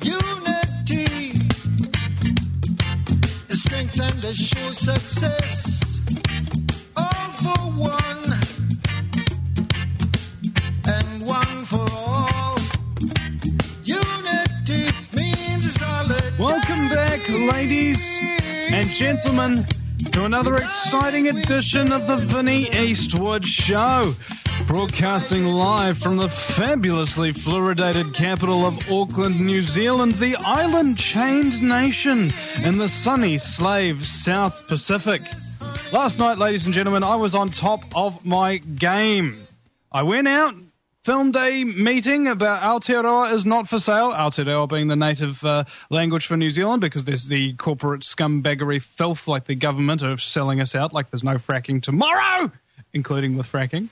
Unity is strength and a sure success. All for one and one for all. Unity means solidarity. Welcome back, ladies and gentlemen, to another exciting edition of the Vinnie Eastwood Show. Broadcasting live from the fabulously fluoridated capital of Auckland, New Zealand, the island-chained nation in the sunny slave South Pacific. Last night, ladies and gentlemen, I was on top of my game. I went out, filmed a meeting about Aotearoa is not for sale, Aotearoa being the native language for New Zealand, because there's the corporate scumbaggery filth like the government of selling us out like there's no fracking tomorrow, including with fracking.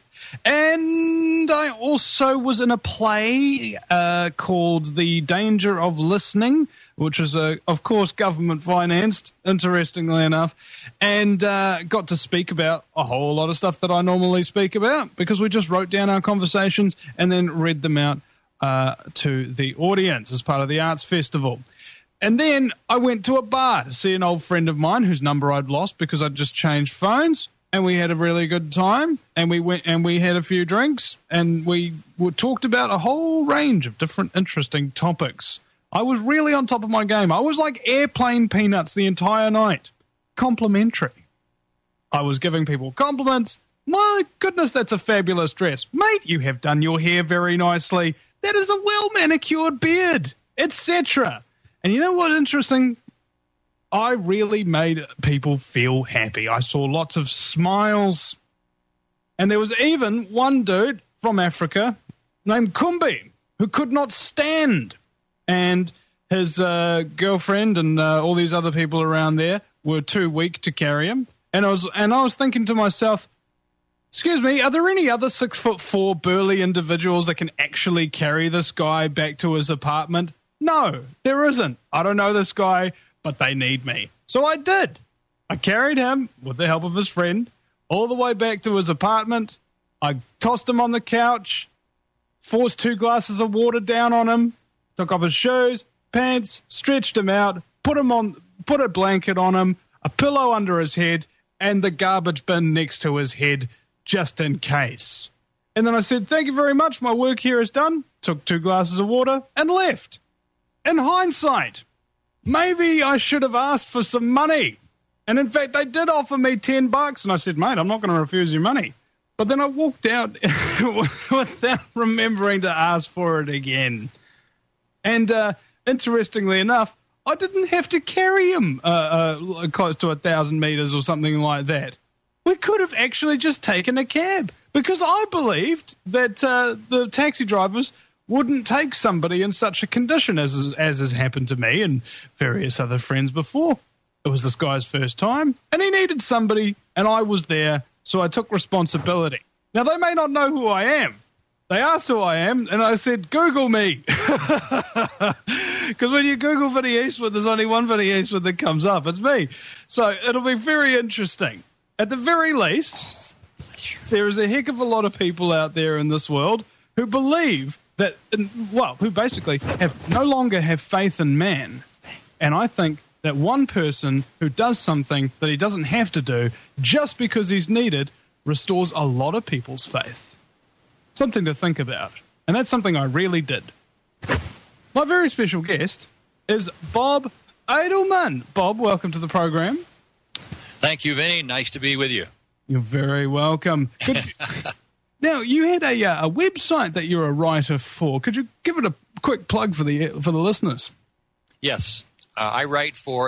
And I also was in a play called The Danger of Listening, which is, of course, government-financed, interestingly enough, and got to speak about a whole lot of stuff that I normally speak about, because we just wrote down our conversations and then read them out to the audience as part of the Arts Festival. And then I went to a bar to see an old friend of mine whose number I'd lost because I'd just changed phones. And we had a really good time, and we went and we had a few drinks, and we talked about a whole range of different interesting topics. I was really on top of my game. I was like airplane peanuts the entire night. Complimentary. I was giving people compliments. My goodness, that's a fabulous dress. Mate, you have done your hair very nicely. That is a well-manicured beard, etc. And you know what's interesting? I really made people feel happy. I saw lots of smiles. And there was even one dude from Africa named Kumbi who could not stand. And his girlfriend and all these other people around there were too weak to carry him. And I was thinking to myself, excuse me, are there any other 6'4" burly individuals that can actually carry this guy back to his apartment? No, there isn't. I don't know this guy, but they need me. So I did. I carried him, with the help of his friend, all the way back to his apartment. I tossed him on the couch, forced 2 glasses of water down on him, took off his shoes, pants, stretched him out, put a blanket on him, a pillow under his head, and the garbage bin next to his head, just in case. And then I said, thank you very much, my work here is done, took 2 glasses of water, and left. In hindsight, maybe I should have asked for some money. And in fact, they did offer me $10, and I said, mate, I'm not going to refuse your money. But then I walked out without remembering to ask for it again. And interestingly enough, I didn't have to carry him close to 1,000 meters or something like that. We could have actually just taken a cab, because I believed that the taxi drivers wouldn't take somebody in such a condition as has happened to me and various other friends before. It was this guy's first time, and he needed somebody, and I was there, so I took responsibility. Now, they may not know who I am. They asked who I am, and I said, Google me. Because when you Google Vinnie Eastwood, there's only one Vinnie Eastwood that comes up. It's me. So it'll be very interesting. At the very least, there is a heck of a lot of people out there in this world who believe that, well, who basically no longer have faith in man. And I think that one person who does something that he doesn't have to do just because he's needed restores a lot of people's faith. Something to think about. And that's something I really did. My very special guest is Bob Edelman. Bob, welcome to the program. Thank you, Vinny. Nice to be with you. You're very welcome. Now, you had a website that you're a writer for. Could you give it a quick plug for the listeners? Yes. I write for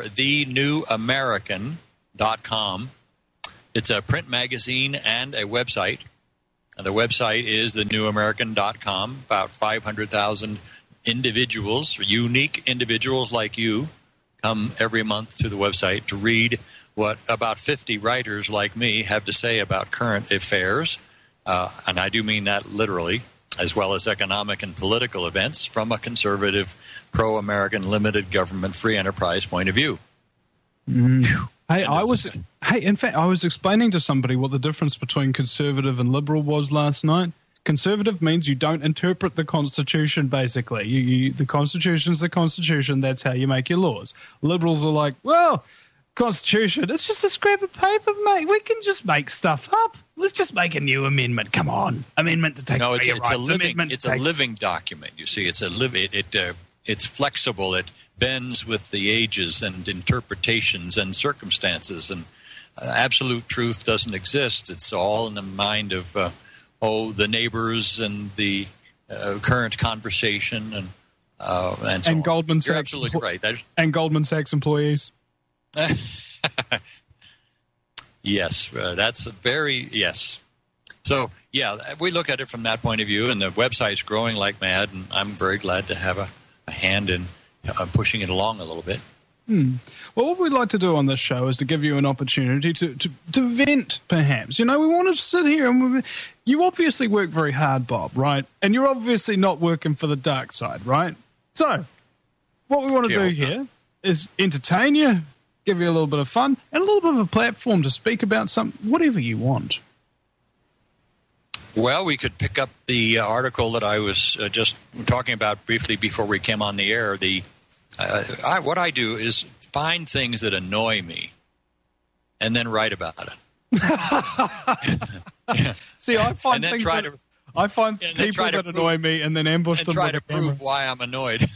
thenewamerican.com. It's a print magazine and a website. The website is thenewamerican.com. About 500,000 individuals, unique individuals like you, come every month to the website to read what about 50 writers like me have to say about current affairs. And I do mean that literally, as well as economic and political events from a conservative, pro-American, limited government, free enterprise point of view. Mm. In fact, I was explaining to somebody what the difference between conservative and liberal was last night. Conservative means you don't interpret the Constitution, basically. The Constitution's the Constitution. That's how you make your laws. Liberals are like, well, Constitution, it's just a scrap of paper, mate. We can just make stuff up. Let's just make a new amendment. Come on. Amendment to take away your rights. It's a living document, you see. It's flexible. It bends with the ages and interpretations and circumstances, and absolute truth doesn't exist. It's all in the mind of the neighbors and the current conversation and so on. Goldman Sachs. You're absolutely right. And Goldman Sachs employees. Yes, yes. So, yeah, we look at it from that point of view, and the website's growing like mad, and I'm very glad to have a hand in pushing it along a little bit. Well, what we'd like to do on this show is to give you an opportunity to vent, perhaps. We want to sit here and you obviously work very hard, Bob, right? And you're obviously not working for the dark side, right? So, what we want to do here is entertain you, give you a little bit of fun, and a little bit of a platform to speak about whatever you want. Well, we could pick up the article that I was just talking about briefly before we came on the air. What I do is find things that annoy me and then write about it. See, I find people that annoy me and then ambush them. And try to prove why I'm annoyed.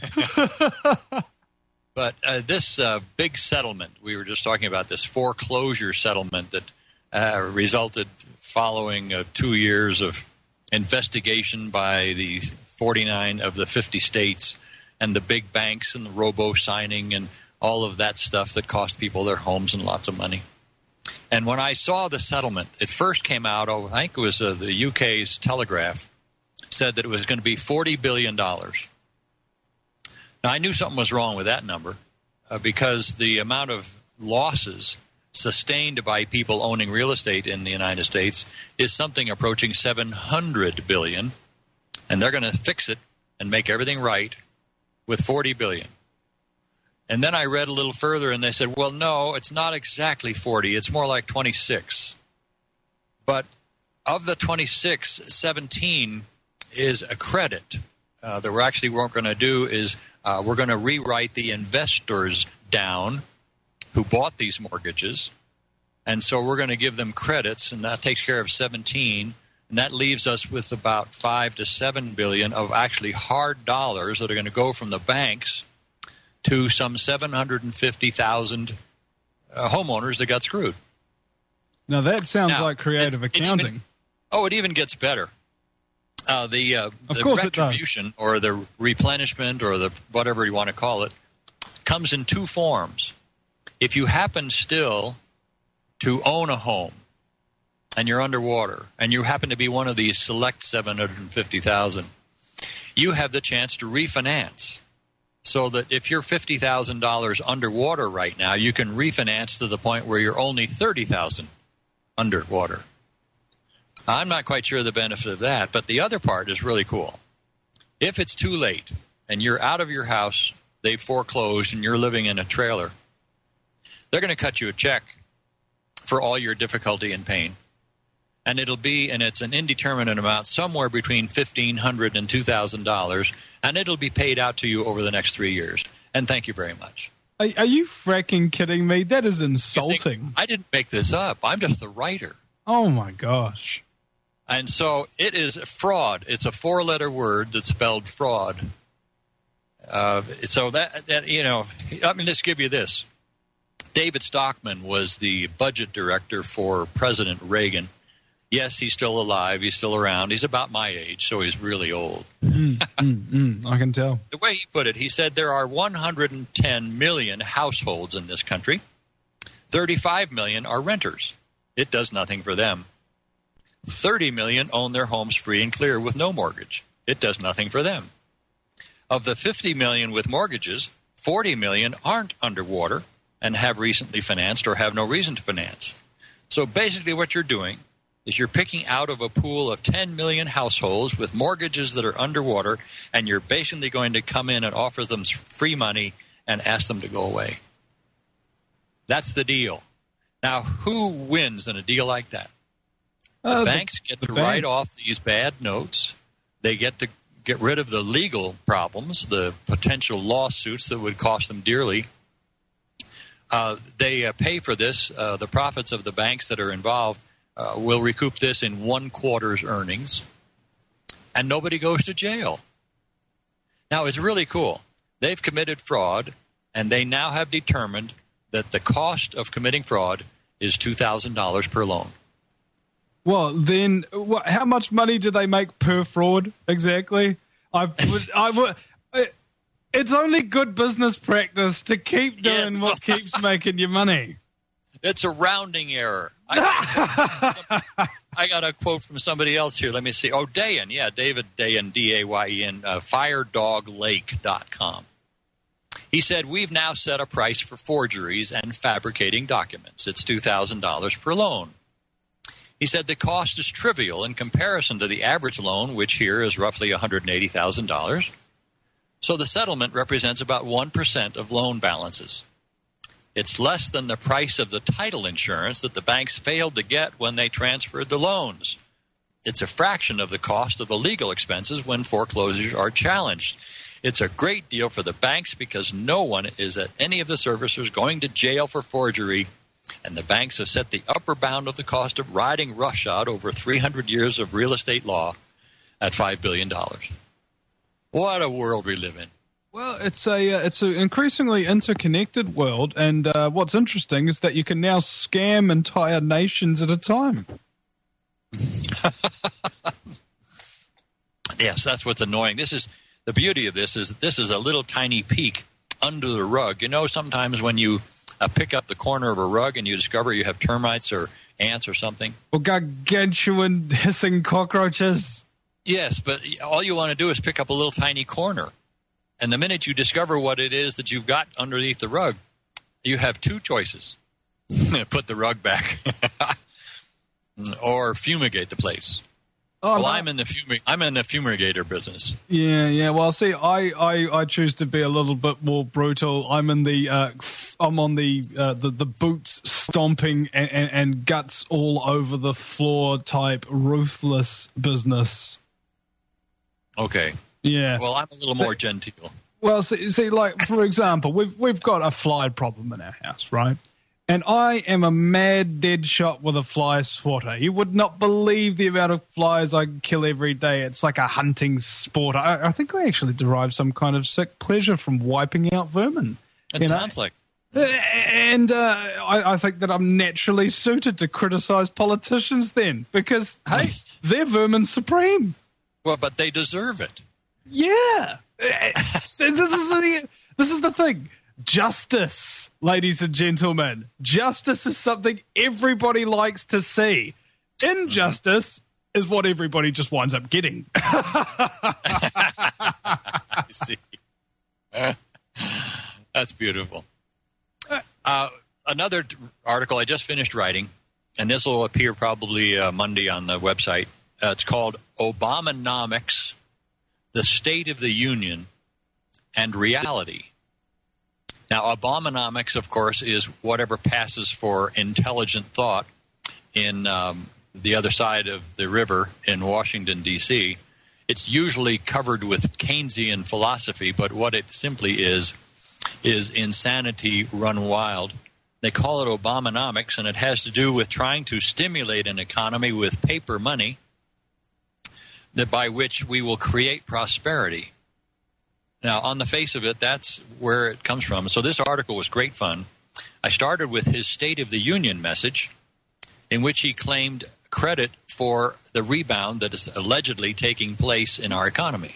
But this big settlement, we were just talking about this foreclosure settlement that resulted following 2 years of investigation by the 49 of the 50 states and the big banks and the robo-signing and all of that stuff that cost people their homes and lots of money. And when I saw the settlement, it first came out, I think it was the UK's Telegraph, said that it was going to be $40 billion. Now, I knew something was wrong with that number because the amount of losses sustained by people owning real estate in the United States is something approaching $700 billion, and they're going to fix it and make everything right with $40 billion. And then I read a little further, and they said, well, no, it's not exactly 40. It's more like 26. But of the 26, 17 is a credit. That we're going to do is we're going to rewrite the investors down who bought these mortgages, and so we're going to give them credits, and that takes care of 17, and that leaves us with about $5 to $7 billion of actually hard dollars that are going to go from the banks to some 750,000 homeowners that got screwed. Now that sounds like creative accounting. It even gets better. The retribution or the replenishment or the whatever you want to call it comes in two forms. If you happen still to own a home and you're underwater and you happen to be one of these select 750,000, you have the chance to refinance. So that if you're $50,000 underwater right now, you can refinance to the point where you're only $30,000 underwater. I'm not quite sure the benefit of that, but the other part is really cool. If it's too late and you're out of your house, they've foreclosed, and you're living in a trailer, they're going to cut you a check for all your difficulty and pain. And it's an indeterminate amount, somewhere between $1,500 and $2,000, and it'll be paid out to you over the next 3 years. And thank you very much. Are you fracking kidding me? That is insulting. I didn't make this up. I'm just the writer. Oh, my gosh. And so it is fraud. It's a four-letter word that's spelled fraud. So that let me just give you this. David Stockman was the budget director for President Reagan. Yes, he's still alive. He's still around. He's about my age, so he's really old. I can tell. The way he put it, he said there are 110 million households in this country. 35 million are renters. It does nothing for them. 30 million own their homes free and clear with no mortgage. It does nothing for them. Of the 50 million with mortgages, 40 million aren't underwater and have recently financed or have no reason to finance. So basically what you're doing is you're picking out of a pool of 10 million households with mortgages that are underwater, and you're basically going to come in and offer them free money and ask them to go away. That's the deal. Now, who wins in a deal like that? The banks get to write off these bad notes. They get to get rid of the legal problems, the potential lawsuits that would cost them dearly. They pay for this. The profits of the banks that are involved will recoup this in 1 quarter's earnings, and nobody goes to jail. Now, it's really cool. They've committed fraud, and they now have determined that the cost of committing fraud is $2,000 per loan. Well, then, how much money do they make per fraud exactly? It's only good business practice to keep doing what keeps making you money. It's a rounding error. I got a quote from somebody else here. Let me see. Oh, Dayan. Yeah, David Dayan, D-A-Y-E-N, firedoglake.com. He said, we've now set a price for forgeries and fabricating documents. It's $2,000 per loan. He said the cost is trivial in comparison to the average loan, which here is roughly $180,000. So the settlement represents about 1% of loan balances. It's less than the price of the title insurance that the banks failed to get when they transferred the loans. It's a fraction of the cost of the legal expenses when foreclosures are challenged. It's a great deal for the banks because no one is at any of the servicers going to jail for forgery, and the banks have set the upper bound of the cost of riding roughshod over 300 years of real estate law at $5 billion. What a world we live in. Well, it's an increasingly interconnected world, and what's interesting is that you can now scam entire nations at a time. Yes, that's what's annoying. This is the beauty of this is a little tiny peek under the rug. You know, sometimes when you pick up the corner of a rug and you discover you have termites or ants or something. Or gargantuan hissing cockroaches. Yes, but all you want to do is pick up a little tiny corner. And the minute you discover what it is that you've got underneath the rug, you have 2 choices. Put the rug back or fumigate the place. Oh, well, no. I'm in the fumigator business. Yeah. Well, see, I choose to be a little bit more brutal. I'm on the boots stomping and guts all over the floor type ruthless business. Okay. Yeah. Well, I'm a little more genteel. Well, see, like for example, we've got a fly problem in our house, right? And I am a mad dead shot with a fly swatter. You would not believe the amount of flies I kill every day. It's like a hunting sport. I think I actually derive some kind of sick pleasure from wiping out vermin. It sounds like. And I think that I'm naturally suited to criticize politicians then, because, hey, they're vermin supreme. Well, but they deserve it. Yeah. This is the thing. Justice, ladies and gentlemen. Justice is something everybody likes to see. Injustice is what everybody just winds up getting. I see. That's beautiful. Another article I just finished writing, and this will appear probably Monday on the website. It's called Obamanomics, the State of the Union and Reality. Now, Obamanomics, of course, is whatever passes for intelligent thought in the other side of the river in Washington, D.C. It's usually covered with Keynesian philosophy, but what it simply is insanity run wild. They call it Obamanomics, and it has to do with trying to stimulate an economy with paper money by which we will create prosperity. Now, on the face of it, that's where it comes from. So this article was great fun. I started with his State of the Union message, in which he claimed credit for the rebound that is allegedly taking place in our economy.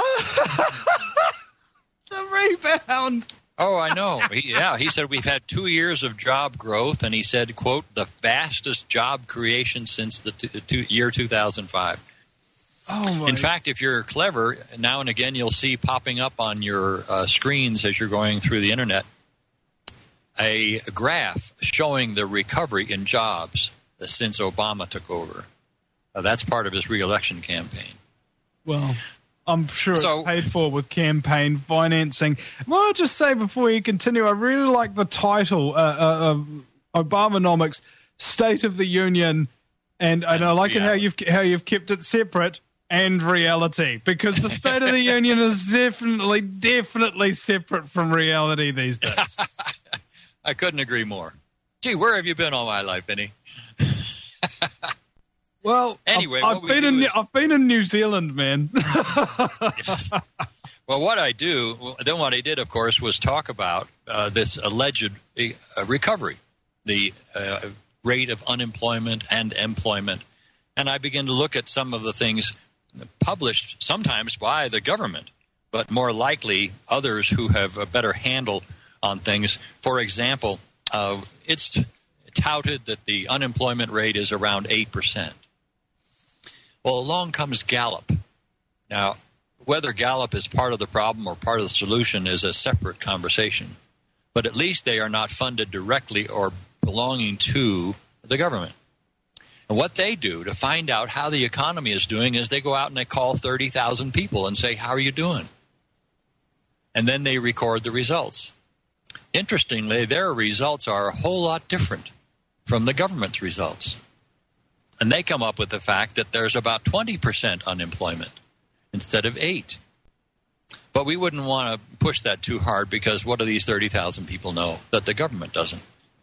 The rebound. Oh, I know. He said we've had 2 years of job growth, and he said, quote, the fastest job creation since the year 2005. In fact, if you're clever, now and again you'll see popping up on your screens as you're going through the Internet a graph showing the recovery in jobs since Obama took over. That's part of his re-election campaign. Well, I'm sure it's paid for with campaign financing. Well, I'll just say before you continue, I really like the title of Obamanomics, State of the Union And I like it how you've kept it separate and reality, because the State of the Union is definitely separate from reality these days. I couldn't agree more. Gee, where have you been all my life, Vinny? Well, anyway, I've been in New Zealand, man. Yes. Well, what I did, of course, was talk about this alleged recovery, the rate of unemployment and employment. And I began to look at some of the things published sometimes by the government, but more likely others who have a better handle on things. For example, it's touted that the unemployment rate is around 8%. Well, along comes Gallup. Now, whether Gallup is part of the problem or part of the solution is a separate conversation. But at least they are not funded directly or belonging to the government. And what they do to find out how the economy is doing is they go out and they call 30,000 people and say, how are you doing? And then they record the results. Interestingly, their results are a whole lot different from the government's results. And they come up with the fact that there's about 20% unemployment instead of 8%. But we wouldn't want to push that too hard, because what do these 30,000 people know that the government doesn't?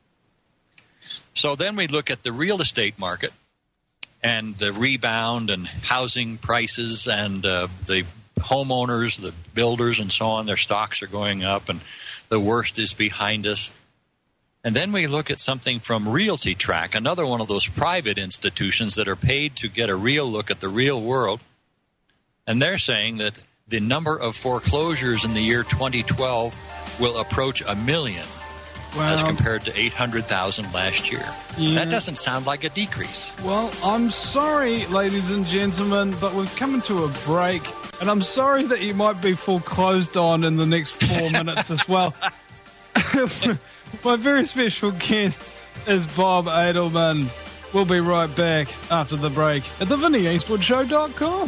So then we look at the real estate market and the rebound and housing prices, and the homeowners, the builders and so on, their stocks are going up and the worst is behind us. And then we look at something from Realty Track, another one of those private institutions that are paid to get a real look at the real world. And they're saying that the number of foreclosures in the year 2012 will approach 1 million, as compared to 800,000 last year. Yeah. That doesn't sound like a decrease. Well, I'm sorry, ladies and gentlemen, but we've come into a break, and I'm sorry that you might be foreclosed on in the next 4 minutes as well. My very special guest is Bob Edelman. We'll be right back after the break at theVinnieEastwoodshow.com.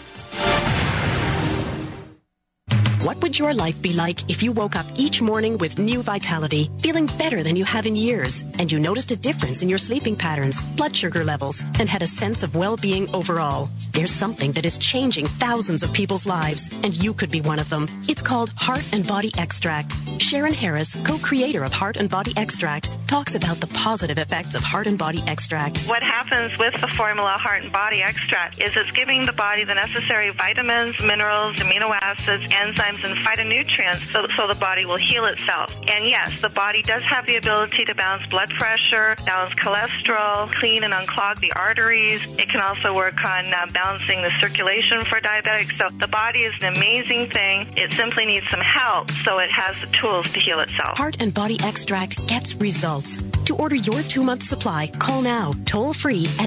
What would your life be like if you woke up each morning with new vitality, feeling better than you have in years, and you noticed a difference in your sleeping patterns, blood sugar levels, and had a sense of well-being overall? There's something that is changing thousands of people's lives, and you could be one of them. It's called Heart and Body Extract. Sharon Harris, co-creator of Heart and Body Extract, talks about the positive effects of Heart and Body Extract. What happens with the formula Heart and Body Extract is it's giving the body the necessary vitamins, minerals, amino acids, enzymes, and phytonutrients so the body will heal itself. And yes, the body does have the ability to balance blood pressure, balance cholesterol, clean and unclog the arteries. It can also work on balancing the circulation for diabetics. So the body is an amazing thing. It simply needs some help, so it has the tools to heal itself. Heart and Body Extract gets results. To order your 2-month supply, call now, toll free at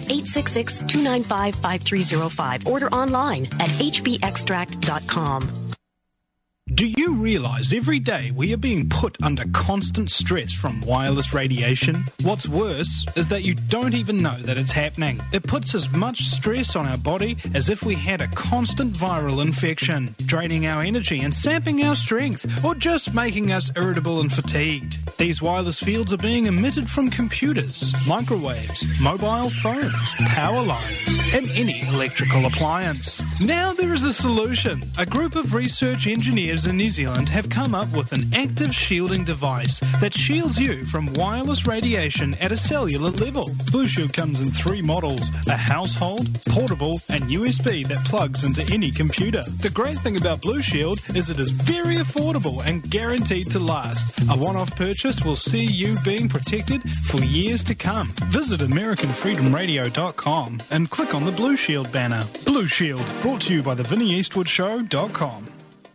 866-295-5305. Order online at hbextract.com. Do you realize every day we are being put under constant stress from wireless radiation? What's worse is that you don't even know that it's happening. It puts as much stress on our body as if we had a constant viral infection, draining our energy and sapping our strength, or just making us irritable and fatigued. These wireless fields are being emitted from computers, microwaves, mobile phones, power lines, and any electrical appliance. Now there is a solution. A group of research engineers in New Zealand have come up with an active shielding device that shields you from wireless radiation at a cellular level. Blue Shield comes in 3 models: a household, portable, and USB that plugs into any computer. The great thing about Blue Shield is it is very affordable and guaranteed to last. A one-off purchase will see you being protected for years to come. Visit AmericanFreedomRadio.com and click on the Blue Shield banner. Blue Shield, brought to you by theVinnieEastwoodshow.com.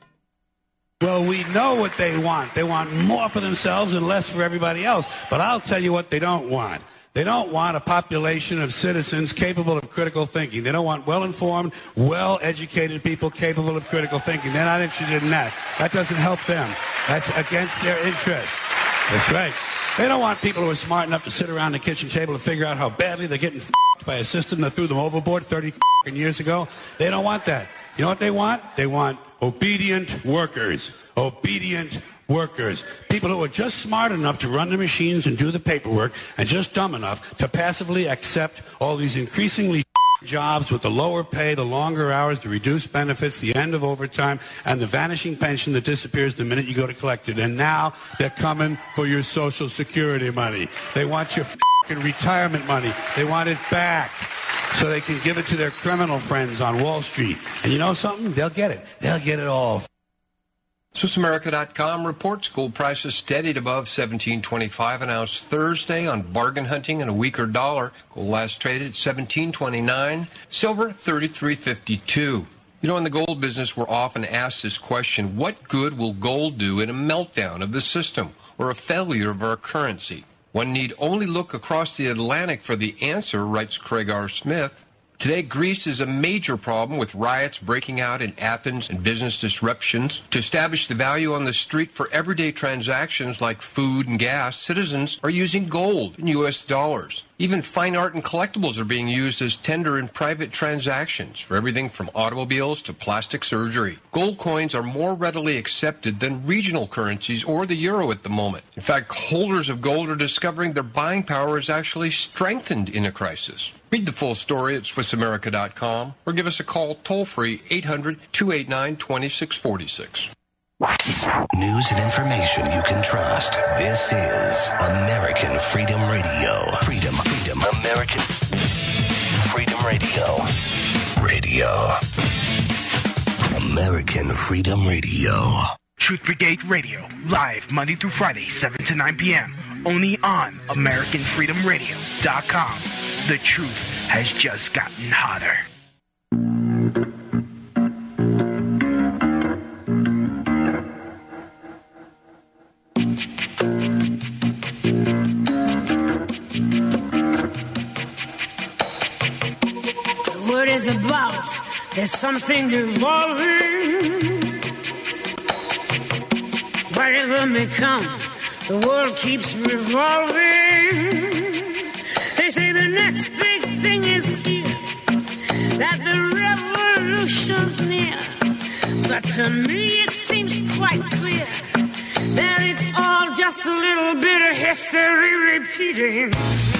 Well, we know what they want. They want more for themselves and less for everybody else. But I'll tell you what they don't want. They don't want a population of citizens capable of critical thinking. They don't want well-informed, well-educated people capable of critical thinking. They're not interested in that. That doesn't help them. That's against their interests. That's right. They don't want people who are smart enough to sit around the kitchen table and figure out how badly they're getting f***ed by a system that threw them overboard 30 years ago. They don't want that. You know what they want? They want obedient workers, obedient workers, people who are just smart enough to run the machines and do the paperwork and just dumb enough to passively accept all these increasingly jobs with the lower pay, the longer hours, the reduced benefits, the end of overtime, and the vanishing pension that disappears the minute you go to collect it. And now they're coming for your Social Security money. They want your retirement money. They want it back so they can give it to their criminal friends on Wall Street. And you know something? They'll get it. They'll get it all. SwissAmerica.com reports gold prices steadied above $17.25 an ounce Thursday on bargain hunting and a weaker dollar. Gold last traded at $17.29, silver $33.52. You know, in the gold business, we're often asked this question: what good will gold do in a meltdown of the system or a failure of our currency? One need only look across the Atlantic for the answer, writes Craig R. Smith. Today, Greece is a major problem with riots breaking out in Athens and business disruptions. To establish the value on the street for everyday transactions like food and gas, citizens are using gold and U.S. dollars. Even fine art and collectibles are being used as tender in private transactions for everything from automobiles to plastic surgery. Gold coins are more readily accepted than regional currencies or the euro at the moment. In fact, holders of gold are discovering their buying power is actually strengthened in a crisis. Read the full story at SwissAmerica.com or give us a call toll-free 800-289-2646. News and information you can trust. This is American Freedom Radio. Freedom, American Freedom Radio. American Freedom Radio. Truth Brigade Radio, live Monday through Friday, 7 to 9 p.m. Only on AmericanFreedomRadio.com. The truth has just gotten hotter. The word is about, there's something evolving. Whatever may come, the world keeps revolving. They say the next big thing is here, that the revolution's near. But to me it seems quite clear that it's all just a little bit of history repeating.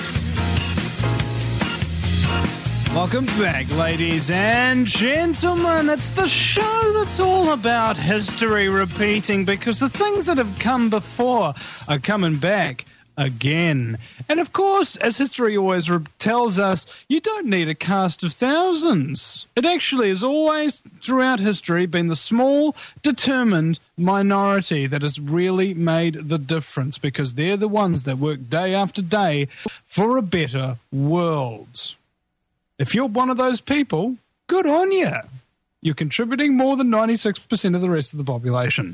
Welcome back, ladies and gentlemen. It's the show that's all about history repeating, because the things that have come before are coming back again. And of course, as history always tells us, you don't need a cast of thousands. It actually has always, throughout history, been the small, determined minority that has really made the difference, because they're the ones that work day after day for a better world. If you're one of those people, good on you. You're contributing more than 96% of the rest of the population.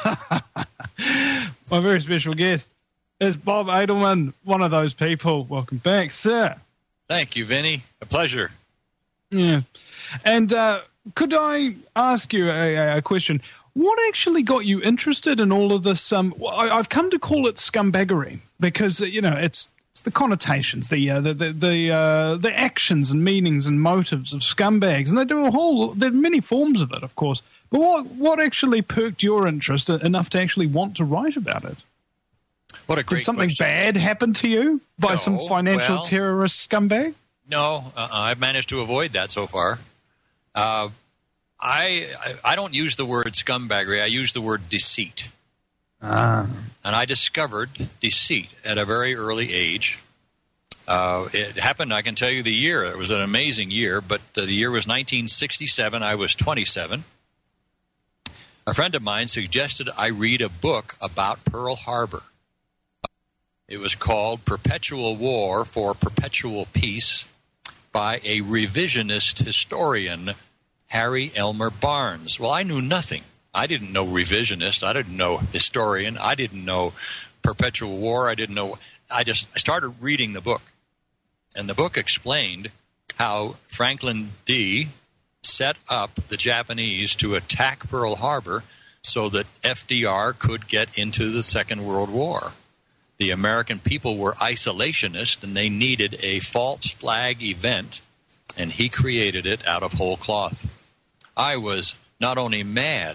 My very special guest is Bob Edelman, one of those people. Welcome back, sir. Thank you, Vinny. A pleasure. Yeah. And could I ask you a question? What actually got you interested in all of this? I've come to call it scumbaggery because, you know, it's the connotations, the actions and meanings and motives of scumbags, and there are many forms of it, of course. But what actually perked your interest enough to actually want to write about it? What a great Did something question. bad happen to you by some financial terrorist scumbag? No, I've managed to avoid that so far. I don't use the word scumbaggery. I use the word deceit. And I discovered deceit at a very early age. It happened, I can tell you the year. It was an amazing year, but the year was 1967. I was 27. A friend of mine suggested I read a book about Pearl Harbor. It was called Perpetual War for Perpetual Peace by a revisionist historian, Harry Elmer Barnes. Well, I knew nothing. I didn't know revisionist. I didn't know historian. I didn't know perpetual war. I started reading the book. And the book explained how Franklin D. set up the Japanese to attack Pearl Harbor so that FDR could get into the Second World War. The American people were isolationist, and they needed a false flag event, and he created it out of whole cloth. I was not only mad,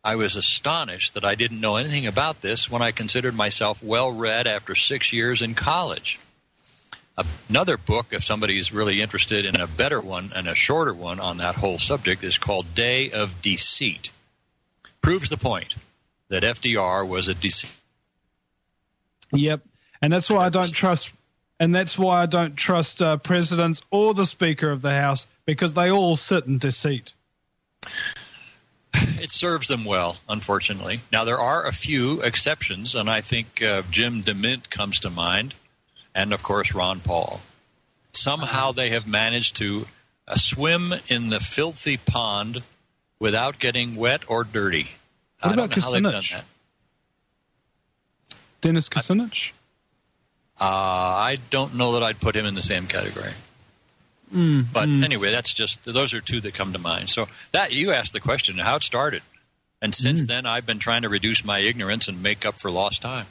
I was astonished that I didn't know anything about this when I considered myself well-read after 6 years in college. Another book, if somebody's really interested in a better one and a shorter one on that whole subject, is called Day of Deceit. Proves the point that FDR was a deceit. Yep, and that's why I don't trust. And that's why I don't trust presidents or the Speaker of the House, because they all sit in deceit. It serves them well, unfortunately. Now, there are a few exceptions, and I think Jim DeMint comes to mind, and, of course, Ron Paul. Somehow they have managed to swim in the filthy pond without getting wet or dirty. What I don't about know how they've done Kucinich? that. Dennis Kucinich? I don't know that I'd put him in the same category. But anyway, those are two that come to mind. So that you asked the question, how it started. And since then, I've been trying to reduce my ignorance and make up for lost time.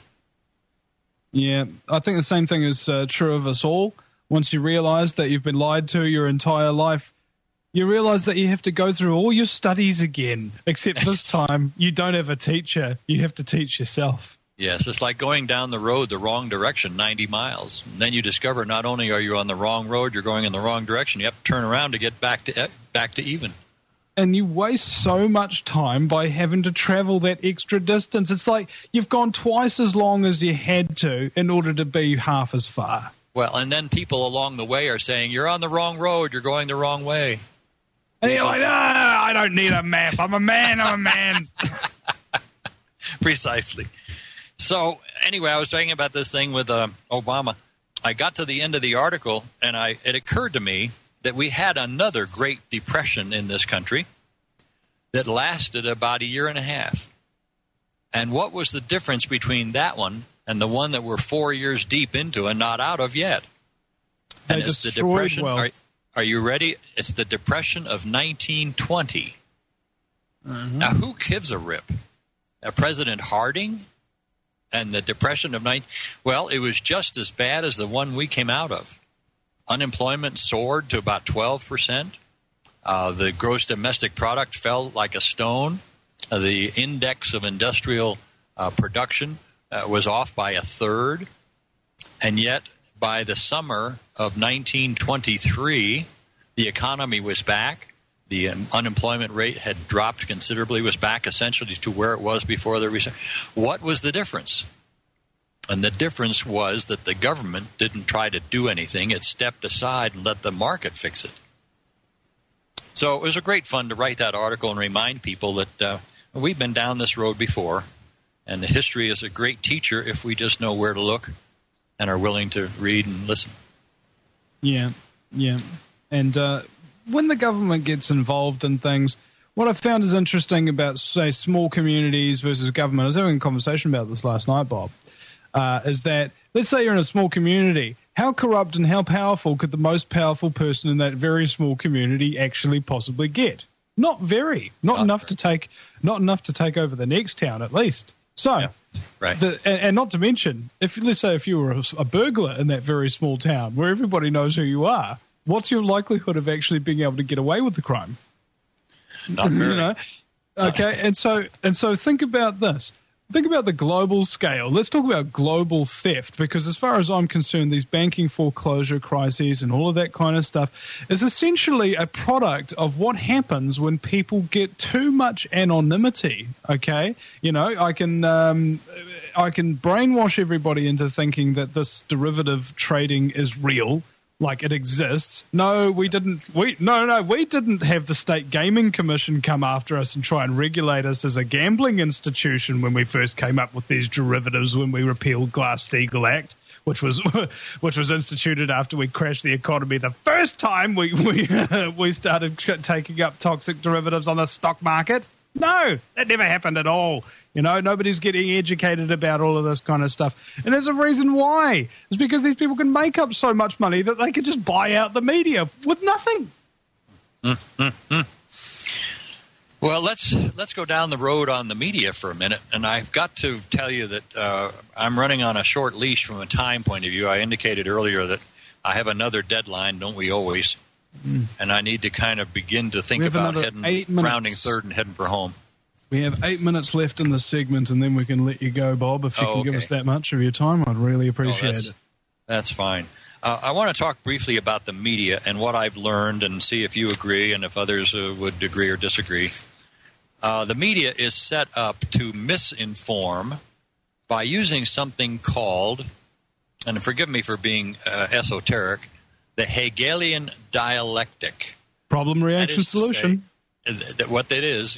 Yeah, I think the same thing is true of us all. Once you realize that you've been lied to your entire life, you realize that you have to go through all your studies again, except this time you don't have a teacher. You have to teach yourself. Yes, it's like going down the road the wrong direction, 90 miles. And then you discover not only are you on the wrong road, you're going in the wrong direction. You have to turn around to get back to even. And you waste so much time by having to travel that extra distance. It's like you've gone twice as long as you had to in order to be half as far. Well, and then people along the way are saying, you're on the wrong road, you're going the wrong way. And you're like, I don't need a map. I'm a man. Precisely. So, anyway, I was talking about this thing with Obama. I got to the end of the article, and it occurred to me that we had another Great Depression in this country that lasted about a year and a half. And what was the difference between that one and the one that we're 4 years deep into and not out of yet? And it's the Depression. Are you ready? It's the Depression of 1920. Now, who gives a rip? President Harding? And the Depression of well, it was just as bad as the one we came out of. Unemployment soared to about 12%. The gross domestic product fell like a stone. The index of industrial production was off by a third. And yet, by the summer of 1923, the economy was back. The unemployment rate had dropped considerably, was back essentially to where it was before the recession. What was the difference? And the difference was that the government didn't try to do anything. It stepped aside and let the market fix it. So it was a great fun to write that article and remind people that we've been down this road before, and the history is a great teacher if we just know where to look and are willing to read and listen. Yeah. And when the government gets involved in things, what I found is interesting about, say, small communities versus government, I was having a conversation about this last night, Bob, is that, let's say you're in a small community, how corrupt and how powerful could the most powerful person in that very small community actually possibly get? Not very. Not enough to take over the next town, at least. So, yeah, right. And not to mention, let's say if you were a burglar in that very small town where everybody knows who you are, what's your likelihood of actually being able to get away with the crime? Not very. You know? Okay, and so think about this. Think about the global scale. Let's talk about global theft, because as far as I'm concerned, these banking foreclosure crises and all of that kind of stuff is essentially a product of what happens when people get too much anonymity, okay? You know, I can brainwash everybody into thinking that this derivative trading is real, like it exists. No, we didn't have the State Gaming Commission come after us and try and regulate us as a gambling institution when we first came up with these derivatives, when we repealed Glass-Steagall Act, which was instituted after we crashed the economy the first time we started taking up toxic derivatives on the stock market. No, that never happened at all. You know, nobody's getting educated about all of this kind of stuff. And there's a reason why. It's because these people can make up so much money that they can just buy out the media with nothing. Well, let's go down the road on the media for a minute. And I've got to tell you that I'm running on a short leash from a time point of view. I indicated earlier that I have another deadline, don't we always? And I need to kind of begin to think about rounding third and heading for home. We have 8 minutes left in this segment, and then we can let you go, Bob. If you can give us that much of your time, I'd really appreciate it. That's fine. I want to talk briefly about the media and what I've learned and see if you agree and if others would agree or disagree. The media is set up to misinform by using something called, and forgive me for being esoteric, the Hegelian dialectic. Problem, reaction, solution. What that is,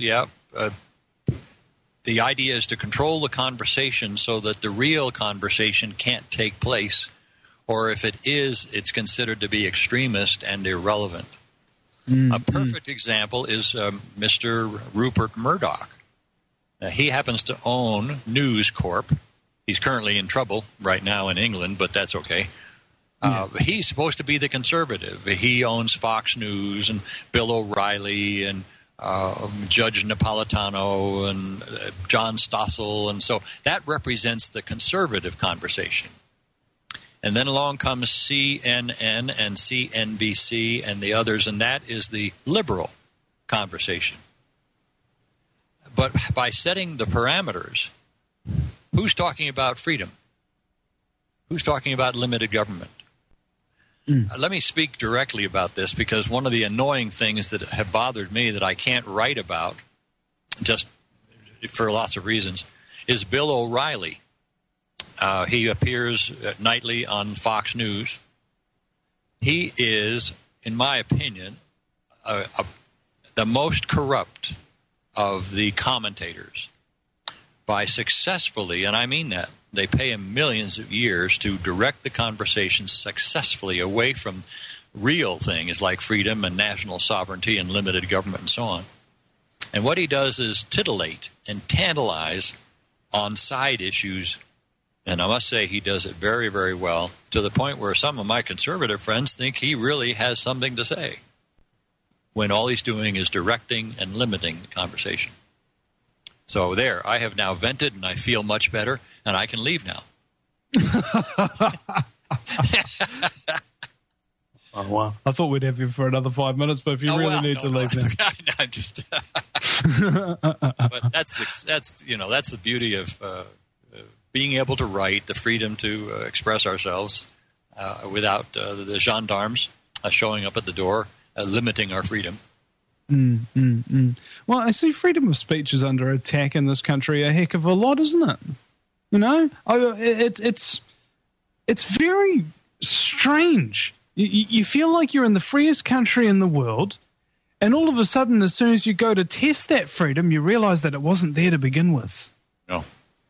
the idea is to control the conversation so that the real conversation can't take place, or if it is, it's considered to be extremist and irrelevant. A perfect example is Mr. Rupert Murdoch. He happens to own News Corp. He's currently in trouble right now in England, but that's okay. He's supposed to be the conservative. He owns Fox News and Bill O'Reilly and Judge Napolitano and John Stossel, and so that represents the conservative conversation. And then along comes CNN and CNBC and the others, and that is the liberal conversation. But by setting the parameters, who's talking about freedom? Who's talking about limited government? Let me speak directly about this, because one of the annoying things that have bothered me that I can't write about, just for lots of reasons, is Bill O'Reilly. He appears nightly on Fox News. He is, in my opinion, the most corrupt of the commentators by successfully, and I mean that, they pay him millions of years to direct the conversation successfully away from real things like freedom and national sovereignty and limited government and so on. And what he does is titillate and tantalize on side issues. And I must say he does it very, very well, to the point where some of my conservative friends think he really has something to say, when all he's doing is directing and limiting the conversation. So there, I have now vented, and I feel much better, and I can leave now. Oh, wow. I thought we'd have you for another 5 minutes, but if you need to leave now. I'm just but that's the beauty of being able to write, the freedom to express ourselves without the gendarmes showing up at the door, limiting our freedom. Well, I see freedom of speech is under attack in this country a heck of a lot, isn't it? You know, it's very strange. You feel like you're in the freest country in the world, and all of a sudden, as soon as you go to test that freedom, you realize that it wasn't there to begin with. No.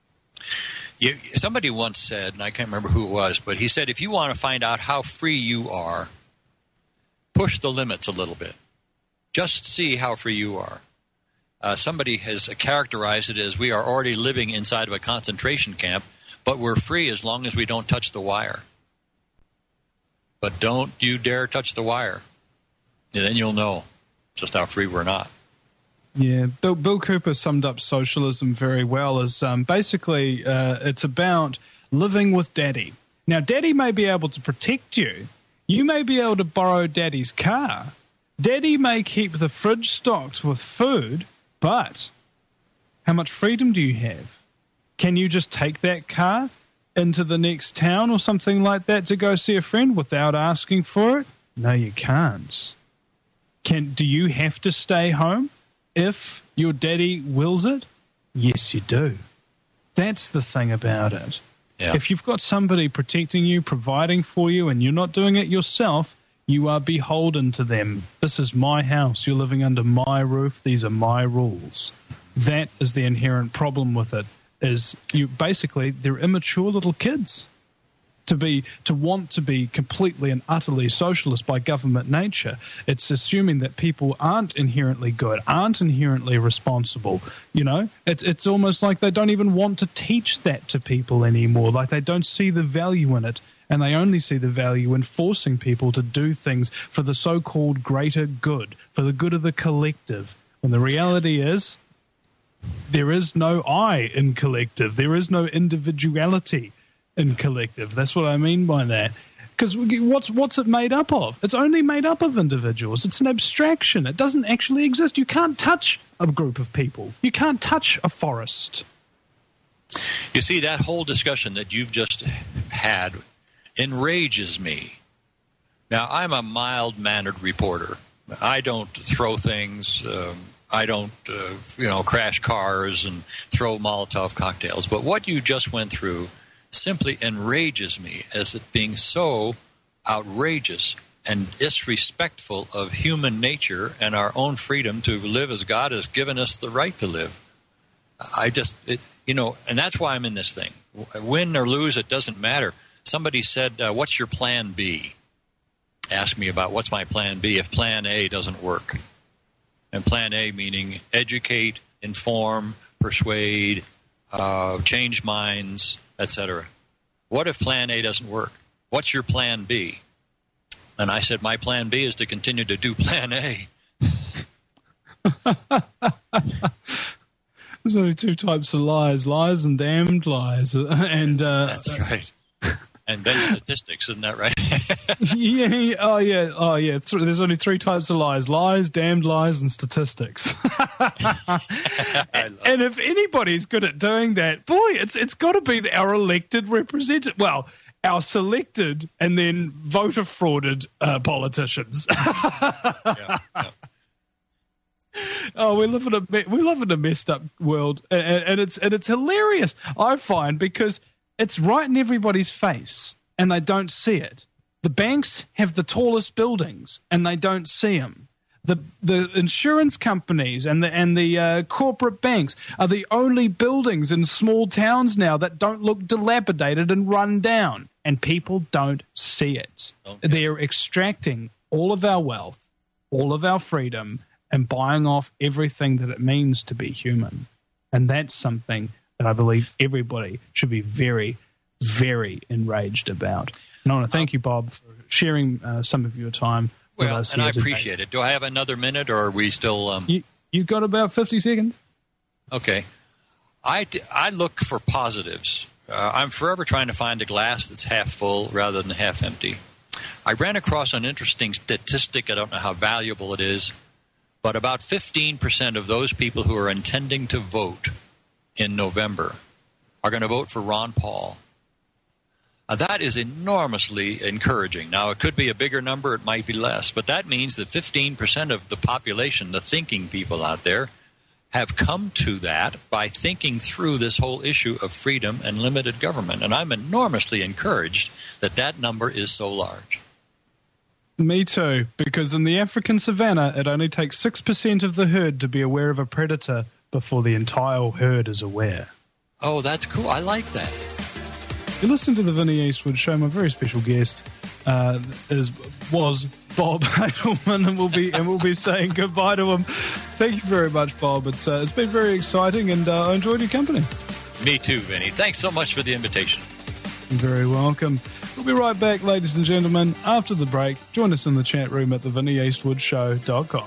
Somebody once said, and I can't remember who it was, but he said, if you want to find out how free you are, push the limits a little bit. Just see how free you are. Somebody has characterized it as we are already living inside of a concentration camp, but we're free as long as we don't touch the wire. But don't you dare touch the wire. And then you'll know just how free we're not. Yeah, Bill Cooper summed up socialism very well as basically it's about living with Daddy. Now, Daddy may be able to protect you. You may be able to borrow Daddy's car. Daddy may keep the fridge stocked with food, but how much freedom do you have? Can you just take that car into the next town or something like that to go see a friend without asking for it? No, you can't. Do you have to stay home if your daddy wills it? Yes, you do. That's the thing about it. Yeah. If you've got somebody protecting you, providing for you, and you're not doing it yourself, you are beholden to them. This is my house. You're living under my roof. These are my rules. That is the inherent problem with it, is they're immature little kids. To want to be completely and utterly socialist by government nature, it's assuming that people aren't inherently good, aren't inherently responsible. You know, it's almost like they don't even want to teach that to people anymore. Like they don't see the value in it, and they only see the value in forcing people to do things for the so-called greater good, for the good of the collective. When the reality is, there is no I in collective. There is no individuality in collective. That's what I mean by that. Because what's it made up of? It's only made up of individuals. It's an abstraction. It doesn't actually exist. You can't touch a group of people. You can't touch a forest. You see, that whole discussion that you've just had enrages me. Now, I'm a mild-mannered reporter. I don't throw things. I don't, crash cars and throw Molotov cocktails. But what you just went through simply enrages me as it being so outrageous and disrespectful of human nature and our own freedom to live as God has given us the right to live. And that's why I'm in this thing. Win or lose, it doesn't matter. Somebody said, what's your plan B? Asked me about what's my plan B if plan A doesn't work. And plan A meaning educate, inform, persuade, change minds, etc. What if plan A doesn't work? What's your plan B? And I said, my plan B is to continue to do plan A. There's only two types of lies and damned lies. And that's right. And then statistics, isn't that right? Yeah. There's only three types of lies: lies, damned lies, and statistics. And if anybody's good at doing that, boy, it's got to be our elected representative. Well, our selected and then voter frauded politicians. Yeah. Oh, we live in a messed up world, and it's hilarious. I find because it's right in everybody's face, and they don't see it. The banks have the tallest buildings, and they don't see them. The insurance companies and the corporate banks are the only buildings in small towns now that don't look dilapidated and run down, and people don't see it. Okay. They're extracting all of our wealth, all of our freedom, and buying off everything that it means to be human. And that's something that I believe everybody should be very, very enraged about. And I want to thank you, Bob, for sharing some of your time with us. And I appreciate it. Do I have another minute, or are we still... You've got about 50 seconds. Okay. I look for positives. I'm forever trying to find a glass that's half full rather than half empty. I ran across an interesting statistic. I don't know how valuable it is, but about 15% of those people who are intending to vote in November are going to vote for Ron Paul. That is enormously encouraging. Now, it could be a bigger number, it might be less, but that means that 15% of the population, the thinking people out there, have come to that by thinking through this whole issue of freedom and limited government. And I'm enormously encouraged that that number is so large. Me too, because in the African savannah, it only takes 6% of the herd to be aware of a predator before the entire herd is aware. Oh, that's cool. I like that. You're listening to the Vinnie Eastwood Show. My very special guest was Bob Edelman, and we'll be saying goodbye to him. Thank you very much, Bob. It's been very exciting, and I enjoyed your company. Me too, Vinnie. Thanks so much for the invitation. You're very welcome. We'll be right back, ladies and gentlemen, after the break. Join us in the chat room at thevinnieeastwoodshow.com.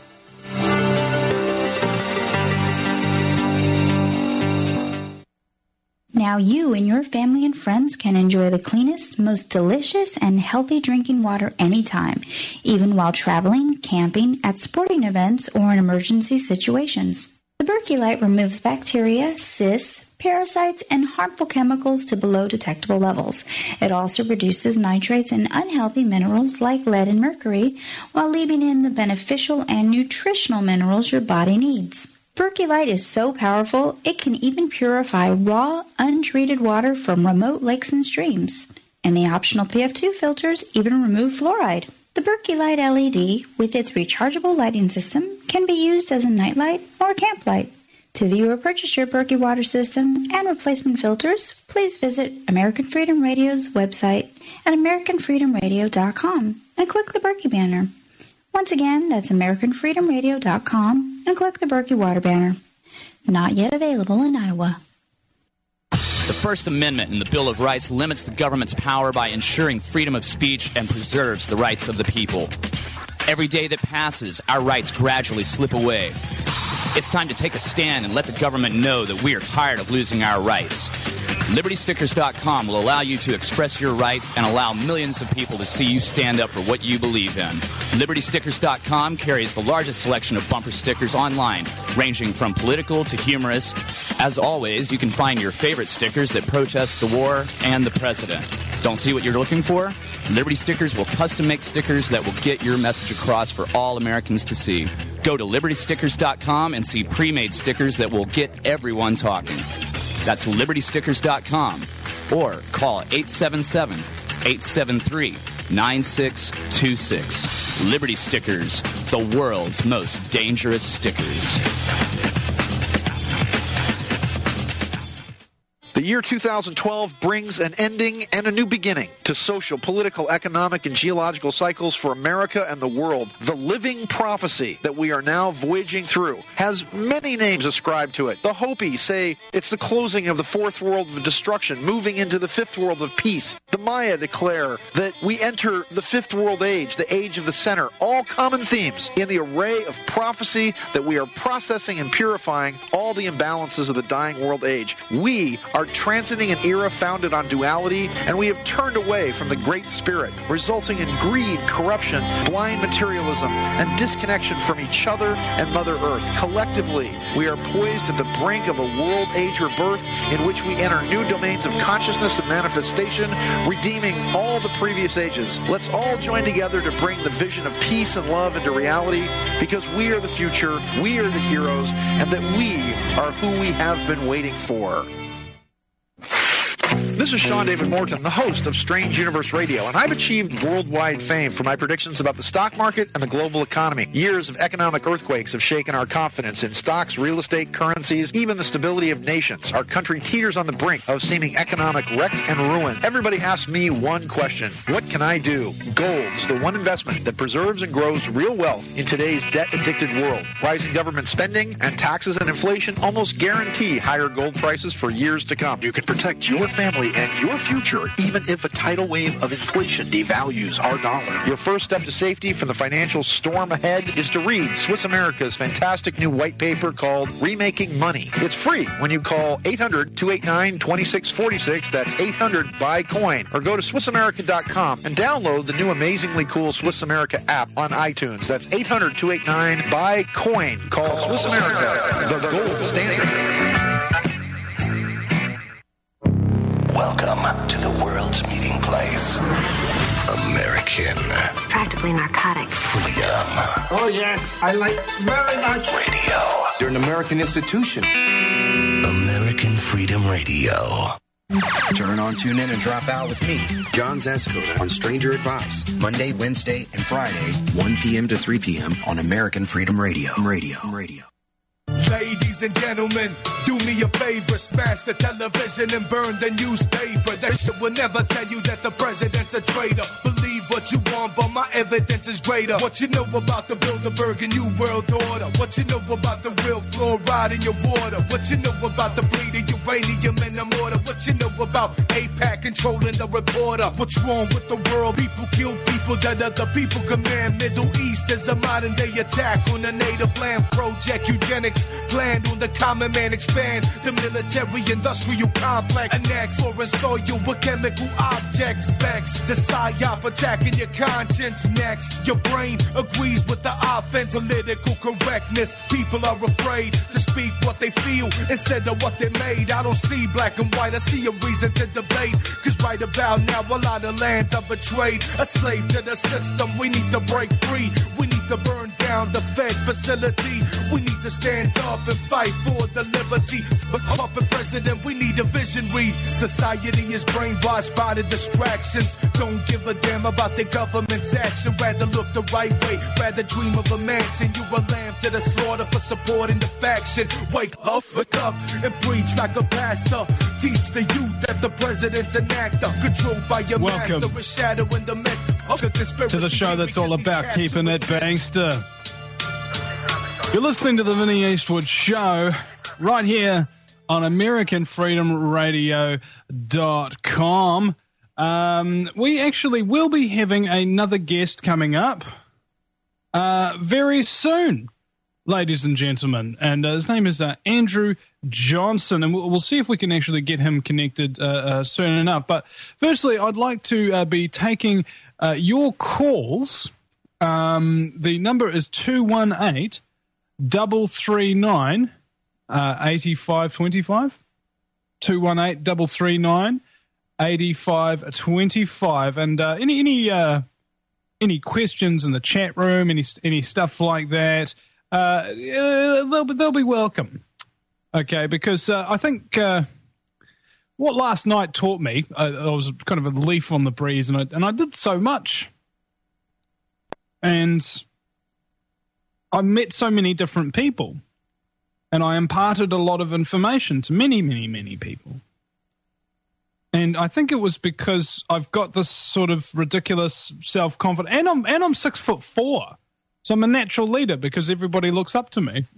Now you and your family and friends can enjoy the cleanest, most delicious, and healthy drinking water anytime, even while traveling, camping, at sporting events, or in emergency situations. The Berkey Light removes bacteria, cysts, parasites, and harmful chemicals to below detectable levels. It also reduces nitrates and unhealthy minerals like lead and mercury, while leaving in the beneficial and nutritional minerals your body needs. Berkey Light is so powerful, it can even purify raw, untreated water from remote lakes and streams. And the optional PF2 filters even remove fluoride. The Berkey Light LED, with its rechargeable lighting system, can be used as a nightlight or camp light. To view or purchase your Berkey water system and replacement filters, please visit American Freedom Radio's website at AmericanFreedomRadio.com and click the Berkey banner. Once again, that's AmericanFreedomRadio.com and click the Berkey water banner. Not yet available in Iowa. The First Amendment in the Bill of Rights limits the government's power by ensuring freedom of speech and preserves the rights of the people. Every day that passes, our rights gradually slip away. It's time to take a stand and let the government know that we are tired of losing our rights. LibertyStickers.com will allow you to express your rights and allow millions of people to see you stand up for what you believe in. LibertyStickers.com carries the largest selection of bumper stickers online, ranging from political to humorous. As always, you can find your favorite stickers that protest the war and the president. Don't see what you're looking for? Liberty Stickers will custom make stickers that will get your message across for all Americans to see. Go to LibertyStickers.com and see pre-made stickers that will get everyone talking. That's LibertyStickers.com or call 877-873-9626. Liberty Stickers, the world's most dangerous stickers. The year 2012 brings an ending and a new beginning to social, political, economic, and geological cycles for America and the world. The living prophecy that we are now voyaging through has many names ascribed to it. The Hopi say it's the closing of the fourth world of destruction, moving into the fifth world of peace. The Maya declare that we enter the fifth world age, the age of the center, all common themes in the array of prophecy that we are processing and purifying all the imbalances of the dying world age. We are transiting an era founded on duality, and we have turned away from the Great Spirit, resulting in greed, corruption, blind materialism, and disconnection from each other and Mother Earth. Collectively, we are poised at the brink of a world age rebirth in which we enter new domains of consciousness and manifestation, redeeming all the previous ages. Let's all join together to bring the vision of peace and love into reality, because we are the future, we are the heroes, and that we are who we have been waiting for. This is Sean David Morton, the host of Strange Universe Radio, and I've achieved worldwide fame for my predictions about the stock market and the global economy. Years of economic earthquakes have shaken our confidence in stocks, real estate, currencies, even the stability of nations. Our country teeters on the brink of seeming economic wreck and ruin. Everybody asks me one question: what can I do? Gold's the one investment that preserves and grows real wealth in today's debt-addicted world. Rising government spending and taxes and inflation almost guarantee higher gold prices for years to come. You can protect your family and your future, even if a tidal wave of inflation devalues our dollar. Your first step to safety from the financial storm ahead is to read Swiss America's fantastic new white paper called Remaking Money. It's free when you call 800-289-2646. That's 800-BUY-COIN. Or go to SwissAmerica.com and download the new amazingly cool Swiss America app on iTunes. That's 800-289-BUY-COIN. Call Swiss America, the gold standard. Welcome to the world's meeting place. American. It's practically narcotic. Freedom. Oh, yes. I like very much. Radio. You're an American institution. American Freedom Radio. Turn on, tune in, and drop out with me, John Zascoda, on Stranger Advice. Monday, Wednesday, and Friday, 1 p.m. to 3 p.m. on American Freedom Radio. Radio. Ladies and gentlemen, do me a favor, smash the television and burn the newspaper. That shit will never tell you that the president's a traitor. Believe what you want, but my evidence is greater. What you know about the Bilderberg and New World Order? What you know about the real fluoride in your water? What you know about the bleeding uranium in the mortar? What you know about AIPAC controlling the reporter? What's wrong with the world? People kill people that other people command. Middle East is a modern day attack on the native land. Project eugenics planned on the common man. Expand the military industrial complex. Annex or install you with chemical objects. Vex the psyop attacking your conscience. Next, your brain agrees with the offense. Political correctness. People are afraid to speak what they feel instead of what they made. I don't see black and white. I see a reason to debate. Cause right about now a lot of lands are betrayed. A slave to the system. We need to break free. We need to burn down the Fed facility. We need to stand up and fight for the liberty. But puppet president, we need a visionary. Society is brainwashed by the distractions. Don't give a damn about the government's action. Rather look the right way. Rather dream of a mansion. You a lamb to the slaughter for supporting the faction. Wake up and preach like a pastor. Teach the youth that the president's an actor. Controlled by your master, a shadow in the midst of the conspiracy. To the show that's all about keeping it gangster. You're listening to the Vinnie Eastwood Show right here on AmericanFreedomRadio.com. We actually will be having another guest coming up very soon. ladies and gentlemen. And his name is Andrew Johnson, and we'll see if we can actually get him connected soon enough. But firstly, I'd like to be taking your calls. The number is 218-339-8525. 218-339-8525. And any questions in the chat room, any stuff like that, they'll be welcome. Okay, because I think what last night taught me, I was kind of a leaf on the breeze, and I did so much. And I met so many different people, and I imparted a lot of information to many, many, many people. And I think it was because I've got this sort of ridiculous self-confidence, and I'm 6'4", so I'm a natural leader because everybody looks up to me.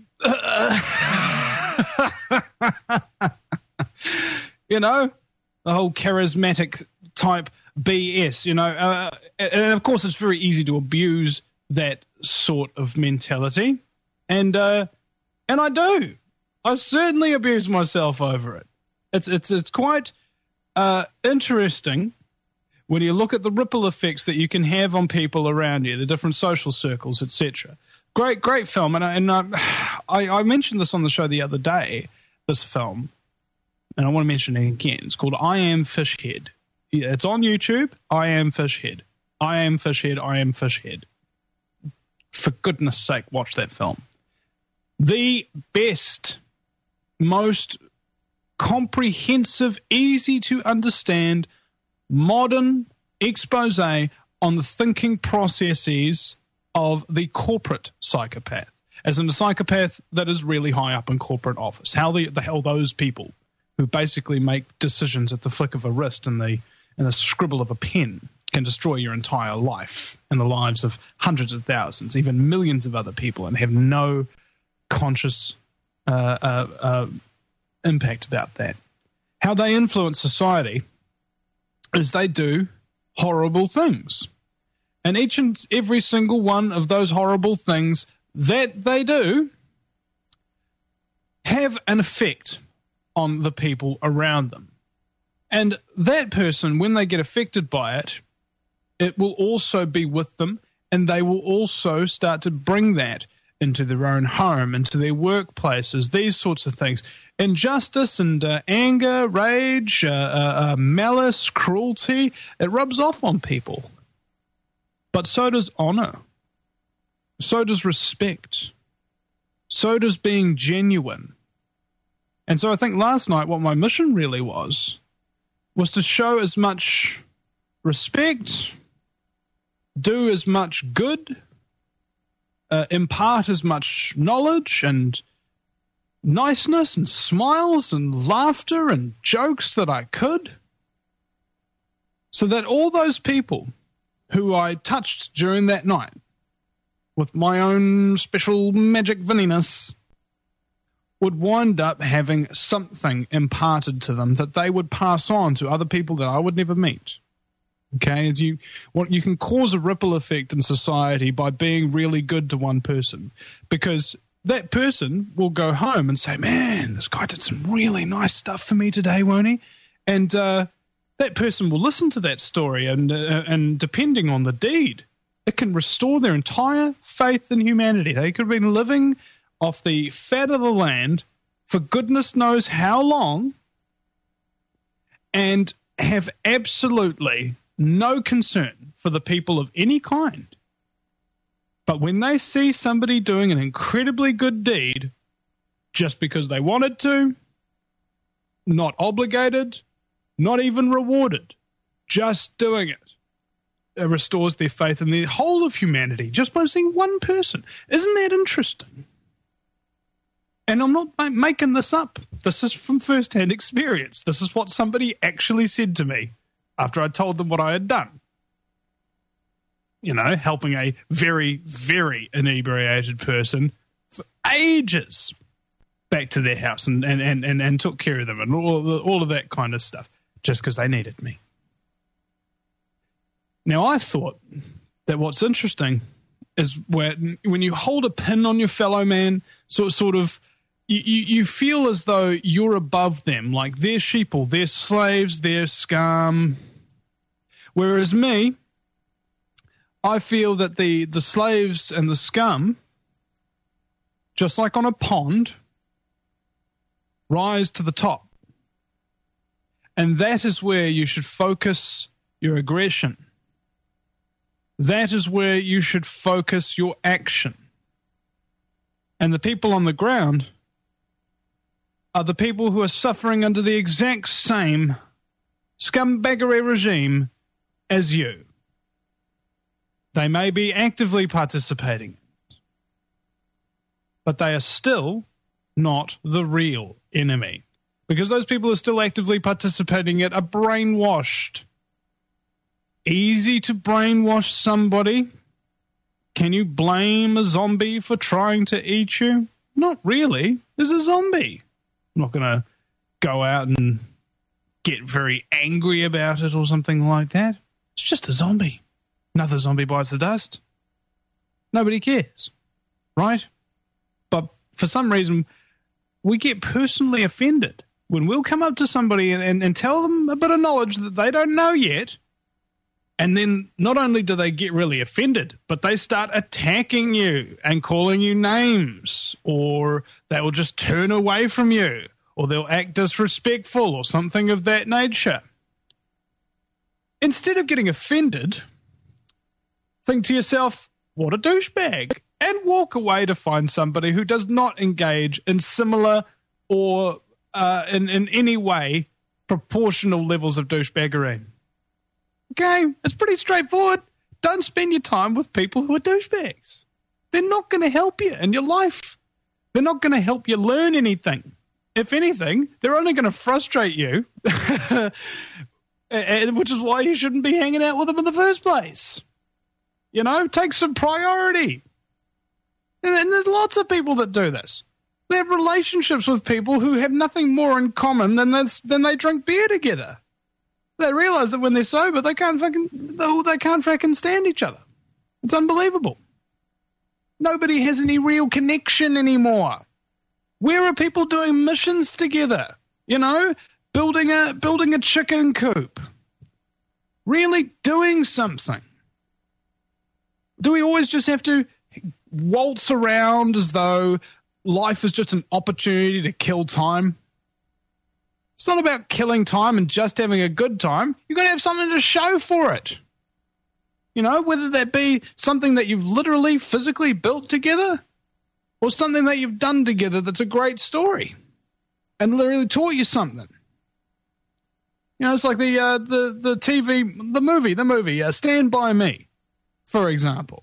You know, the whole charismatic type BS, you know. And of course, it's very easy to abuse that sort of mentality. And I do. I certainly abuse myself over it. It's quite interesting when you look at the ripple effects that you can have on people around you, the different social circles, etc. Great film, and I mentioned this on the show the other day. This film, and I want to mention it again. It's called I Am Fishhead. It's on YouTube. I Am Fishhead. I Am Fishhead. I Am Fishhead. For goodness sake, watch that film. The best, most comprehensive, easy to understand, modern expose on the thinking processes of the corporate psychopath, as in a psychopath that is really high up in corporate office. How the hell those people who basically make decisions at the flick of a wrist and the scribble of a pen can destroy your entire life and the lives of hundreds of thousands, even millions of other people, and have no conscious impact about that. How they influence society is they do horrible things. And each and every single one of those horrible things that they do have an effect on the people around them. And that person, when they get affected by it, it will also be with them, and they will also start to bring that into their own home, into their workplaces, these sorts of things. Injustice and anger, rage, malice, cruelty, it rubs off on people. But so does honor. So does respect. So does being genuine. And so I think last night what my mission really was to show as much respect, do as much good, impart as much knowledge and niceness and smiles and laughter and jokes that I could, so that all those people who I touched during that night with my own special magic Vinniness would wind up having something imparted to them that they would pass on to other people that I would never meet. Okay, you can cause a ripple effect in society by being really good to one person, because that person will go home and say, man, this guy did some really nice stuff for me today, won't he? And that person will listen to that story, and depending on the deed, it can restore their entire faith in humanity. They could have been living off the fat of the land for goodness knows how long and have absolutely no concern for the people of any kind. But when they see somebody doing an incredibly good deed just because they wanted to, not obligated, not even rewarded, just doing it, it restores their faith in the whole of humanity just by seeing one person. Isn't that interesting? And I'm not making this up. This is from first-hand experience. This is what somebody actually said to me after I told them what I had done. You know, helping a very, very inebriated person for ages back to their house and took care of them and all of that kind of stuff just because they needed me. Now, I thought that what's interesting is where when you hold a pin on your fellow man, sort of you feel as though you're above them, like they're sheeple, they're slaves, they're scum. Whereas me, I feel that the slaves and the scum, just like on a pond, rise to the top. And that is where you should focus your aggression. That is where you should focus your action. And the people on the ground are the people who are suffering under the exact same scumbaggery regime as you. They may be actively participating, but they are still not the real enemy. Because those people who are still actively participating in it are brainwashed. Easy to brainwash somebody. Can you blame a zombie for trying to eat you? Not really. There's a zombie. I'm not going to go out and get very angry about it or something like that. It's just a zombie. Another zombie bites the dust. Nobody cares, right? But for some reason, we get personally offended when we'll come up to somebody and tell them a bit of knowledge that they don't know yet, and then not only do they get really offended, but they start attacking you and calling you names, or they will just turn away from you, or they'll act disrespectful or something of that nature. Instead of getting offended, think to yourself, what a douchebag, and walk away to find somebody who does not engage in similar or in any way proportional levels of douchebaggery. Okay, it's pretty straightforward. Don't spend your time with people who are douchebags. They're not going to help you in your life. They're not going to help you learn anything. If anything, they're only going to frustrate you, which is why you shouldn't be hanging out with them in the first place. You know, take some priority. And there's lots of people that do this. They have relationships with people who have nothing more in common than they drink beer together. They realize that when they're sober, they can't fucking stand each other. It's unbelievable. Nobody has any real connection anymore. Where are people doing missions together? You know, building a chicken coop. Really doing something. Do we always just have to waltz around as though life is just an opportunity to kill time? It's not about killing time and just having a good time. You've got to have something to show for it. You know, whether that be something that you've literally, physically built together, or something that you've done together that's a great story and literally taught you something. You know, it's like the movie, Stand By Me, for example.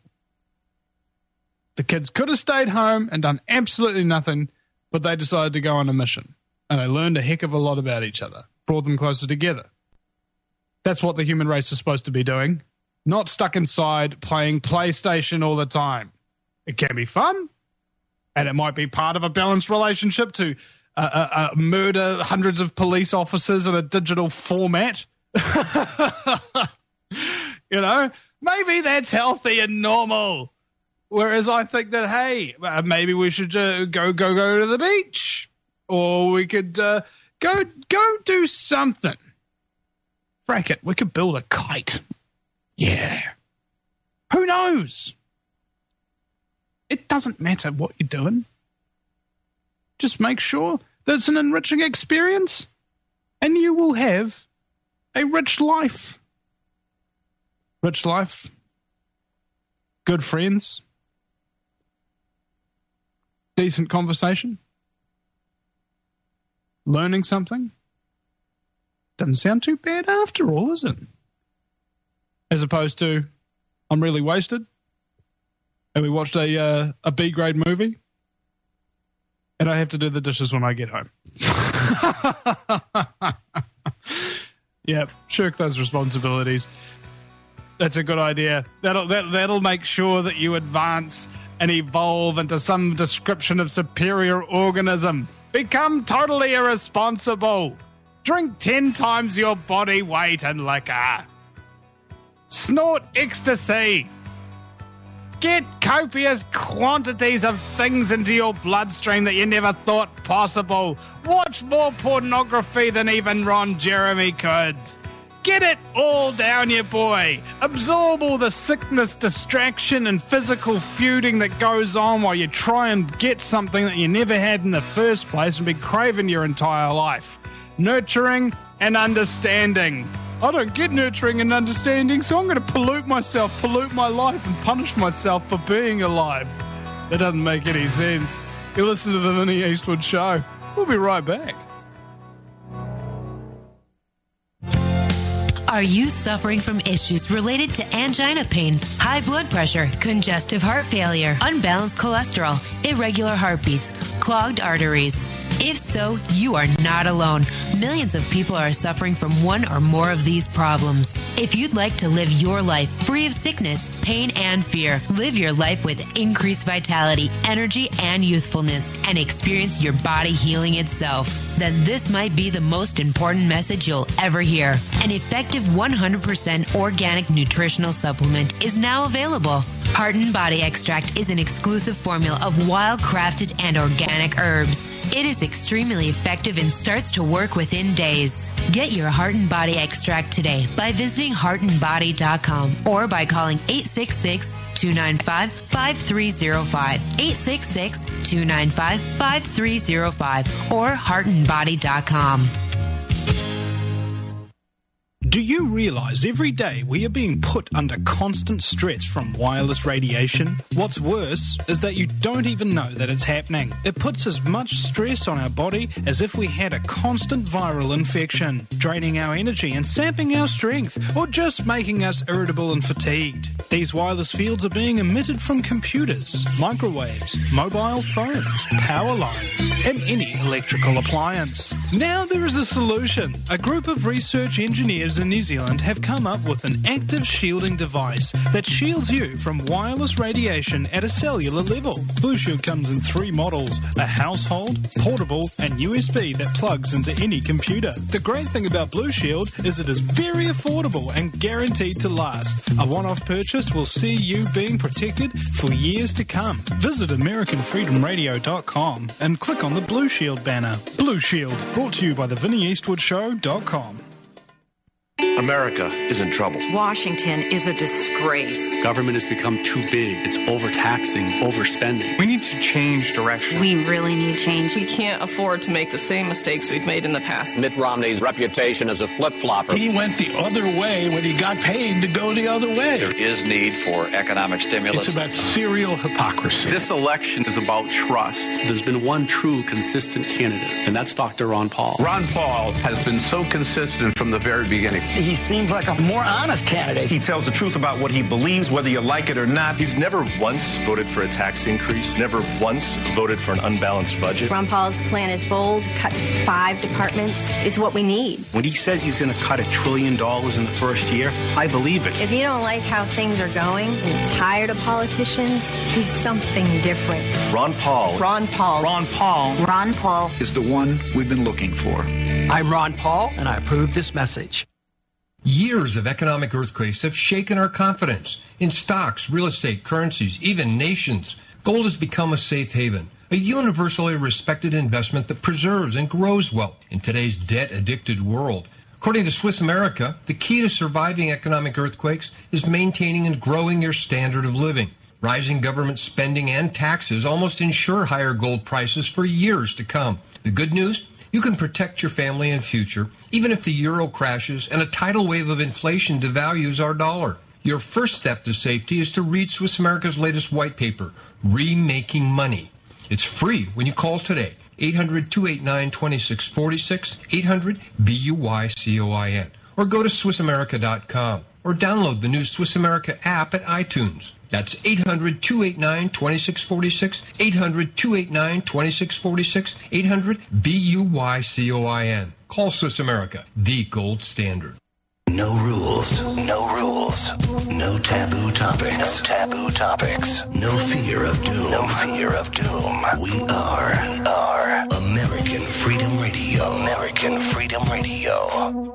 The kids could have stayed home and done absolutely nothing, but they decided to go on a mission. And they learned a heck of a lot about each other, brought them closer together. That's what the human race is supposed to be doing. Not stuck inside playing PlayStation all the time. It can be fun, and it might be part of a balanced relationship to murder hundreds of police officers in a digital format. You know, maybe that's healthy and normal. Whereas I think that, hey, maybe we should go to the beach. Or we could go do something. Frack it, we could build a kite. Yeah. Who knows? It doesn't matter what you're doing. Just make sure that it's an enriching experience, and you will have a rich life. Rich life. Good friends. Decent conversation. Learning something. Doesn't sound too bad after all, is it? As opposed to, I'm really wasted, and we watched a B-grade movie, and I have to do the dishes when I get home. Yep, shirk those responsibilities. That's a good idea. That'll make sure that you advance and evolve into some description of superior organism. Become totally irresponsible. Drink 10 times your body weight in liquor. Snort ecstasy. Get copious quantities of things into your bloodstream that you never thought possible. Watch more pornography than even Ron Jeremy could. Get it all down your boy. Absorb all the sickness, distraction, and physical feuding that goes on while you try and get something that you never had in the first place and been craving your entire life. Nurturing and understanding. I don't get nurturing and understanding, so I'm going to pollute myself, pollute my life, and punish myself for being alive. That doesn't make any sense. You listen to the Vinnie Eastwood Show. We'll be right back. Are you suffering from issues related to angina pain, high blood pressure, congestive heart failure, unbalanced cholesterol, irregular heartbeats, clogged arteries? If so, you are not alone. Millions of people are suffering from one or more of these problems. If you'd like to live your life free of sickness, pain, and fear, live your life with increased vitality, energy, and youthfulness, and experience your body healing itself, then this might be the most important message you'll ever hear. An effective 100% organic nutritional supplement is now available. Heart and Body Extract is an exclusive formula of wild-crafted and organic herbs. It is extremely effective and starts to work within days. Get your Heart and Body Extract today by visiting heartandbody.com or by calling 866-295-5305, 866-295-5305, or heartandbody.com. Do you realize every day we are being put under constant stress from wireless radiation? What's worse is that you don't even know that it's happening. It puts as much stress on our body as if we had a constant viral infection, draining our energy and sapping our strength, or just making us irritable and fatigued. These wireless fields are being emitted from computers, microwaves, mobile phones, power lines, and any electrical appliance. Now there is a solution. A group of research engineers in New Zealand have come up with an active shielding device that shields you from wireless radiation at a cellular level. Blue Shield comes in 3 models: a household, portable, and USB that plugs into any computer. The great thing about Blue Shield is it is very affordable and guaranteed to last. A one-off purchase will see you being protected for years to come. Visit AmericanFreedomRadio.com and click on the Blue Shield banner. Blue Shield, brought to you by the VinnieEastwoodShow.com. America is in trouble. Washington is a disgrace. Government has become too big. It's overtaxing, overspending. We need to change direction. We really need change. We can't afford to make the same mistakes we've made in the past. Mitt Romney's reputation as a flip-flopper. He went the other way when he got paid to go the other way. There is need for economic stimulus. It's about serial hypocrisy. This election is about trust. There's been one true, consistent candidate, and that's Dr. Ron Paul. Ron Paul has been so consistent from the very beginning. He seems like a more honest candidate. He tells the truth about what he believes, whether you like it or not. He's never once voted for a tax increase, never once voted for an unbalanced budget. Ron Paul's plan is bold, cut 5 departments. It's what we need. When he says he's going to cut $1 trillion in the first year, I believe it. If you don't like how things are going and you're tired of politicians, he's something different. Ron Paul. Ron Paul. Ron Paul. Ron Paul is the one we've been looking for. I'm Ron Paul, and I approve this message. Years of economic earthquakes have shaken our confidence in stocks, real estate, currencies, even nations. Gold has become a safe haven, a universally respected investment that preserves and grows wealth in today's debt-addicted world. According to Swiss America, the key to surviving economic earthquakes is maintaining and growing your standard of living. Rising government spending and taxes almost ensure higher gold prices for years to come. The good news? You can protect your family and future, even if the euro crashes and a tidal wave of inflation devalues our dollar. Your first step to safety is to read Swiss America's latest white paper, Remaking Money. It's free when you call today, 800-289-2646, 800-BUYCOIN, or go to SwissAmerica.com, or download the new Swiss America app at iTunes. That's 800-289-2646, 800-289-2646, 800-BUYCOIN. Call Swiss America, the gold standard. No rules, no rules, no taboo topics, no taboo topics, no fear of doom, no fear of doom. We are American Freedom Radio, American Freedom Radio.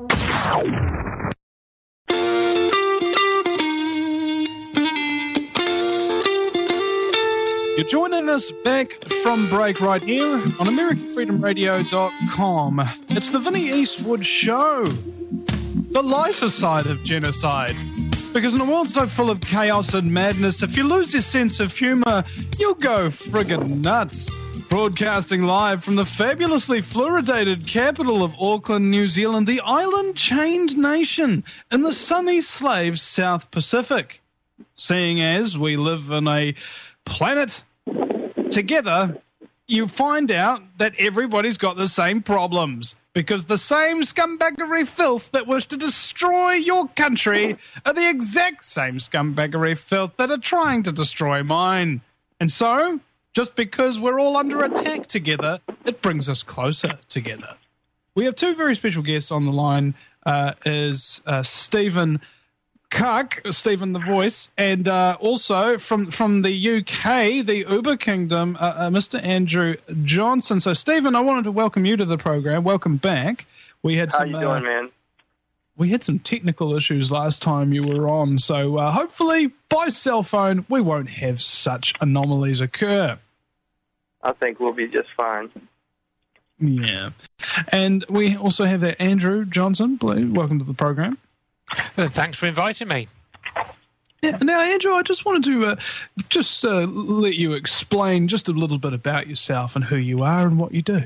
You're joining us back from break right here on AmericanFreedomRadio.com. It's the Vinnie Eastwood Show. The lighter side of genocide. Because in a world so full of chaos and madness, if you lose your sense of humour, you'll go friggin' nuts. Broadcasting live from the fabulously fluoridated capital of Auckland, New Zealand, the island-chained nation in the sunny slave South Pacific. Seeing as we live in a planet together, you find out that everybody's got the same problems. Because the same scumbaggery filth that was to destroy your country are the exact same scumbaggery filth that are trying to destroy mine. And so, just because we're all under attack together, it brings us closer together. We have two very special guests on the line, is Stephen Kark, Stephen the Voice, and also from the UK, the Uber Kingdom, Mr. Andrew Johnson. So, Stephen, I wanted to welcome you to the program. Welcome back. We had How you doing, man? We had some technical issues last time you were on, so hopefully by cell phone we won't have such anomalies occur. I think we'll be just fine. Yeah. And we also have Andrew Johnson. Welcome to the program. Thanks for inviting me. Yeah, now, Andrew, I just wanted to let you explain just a little bit about yourself and who you are and what you do.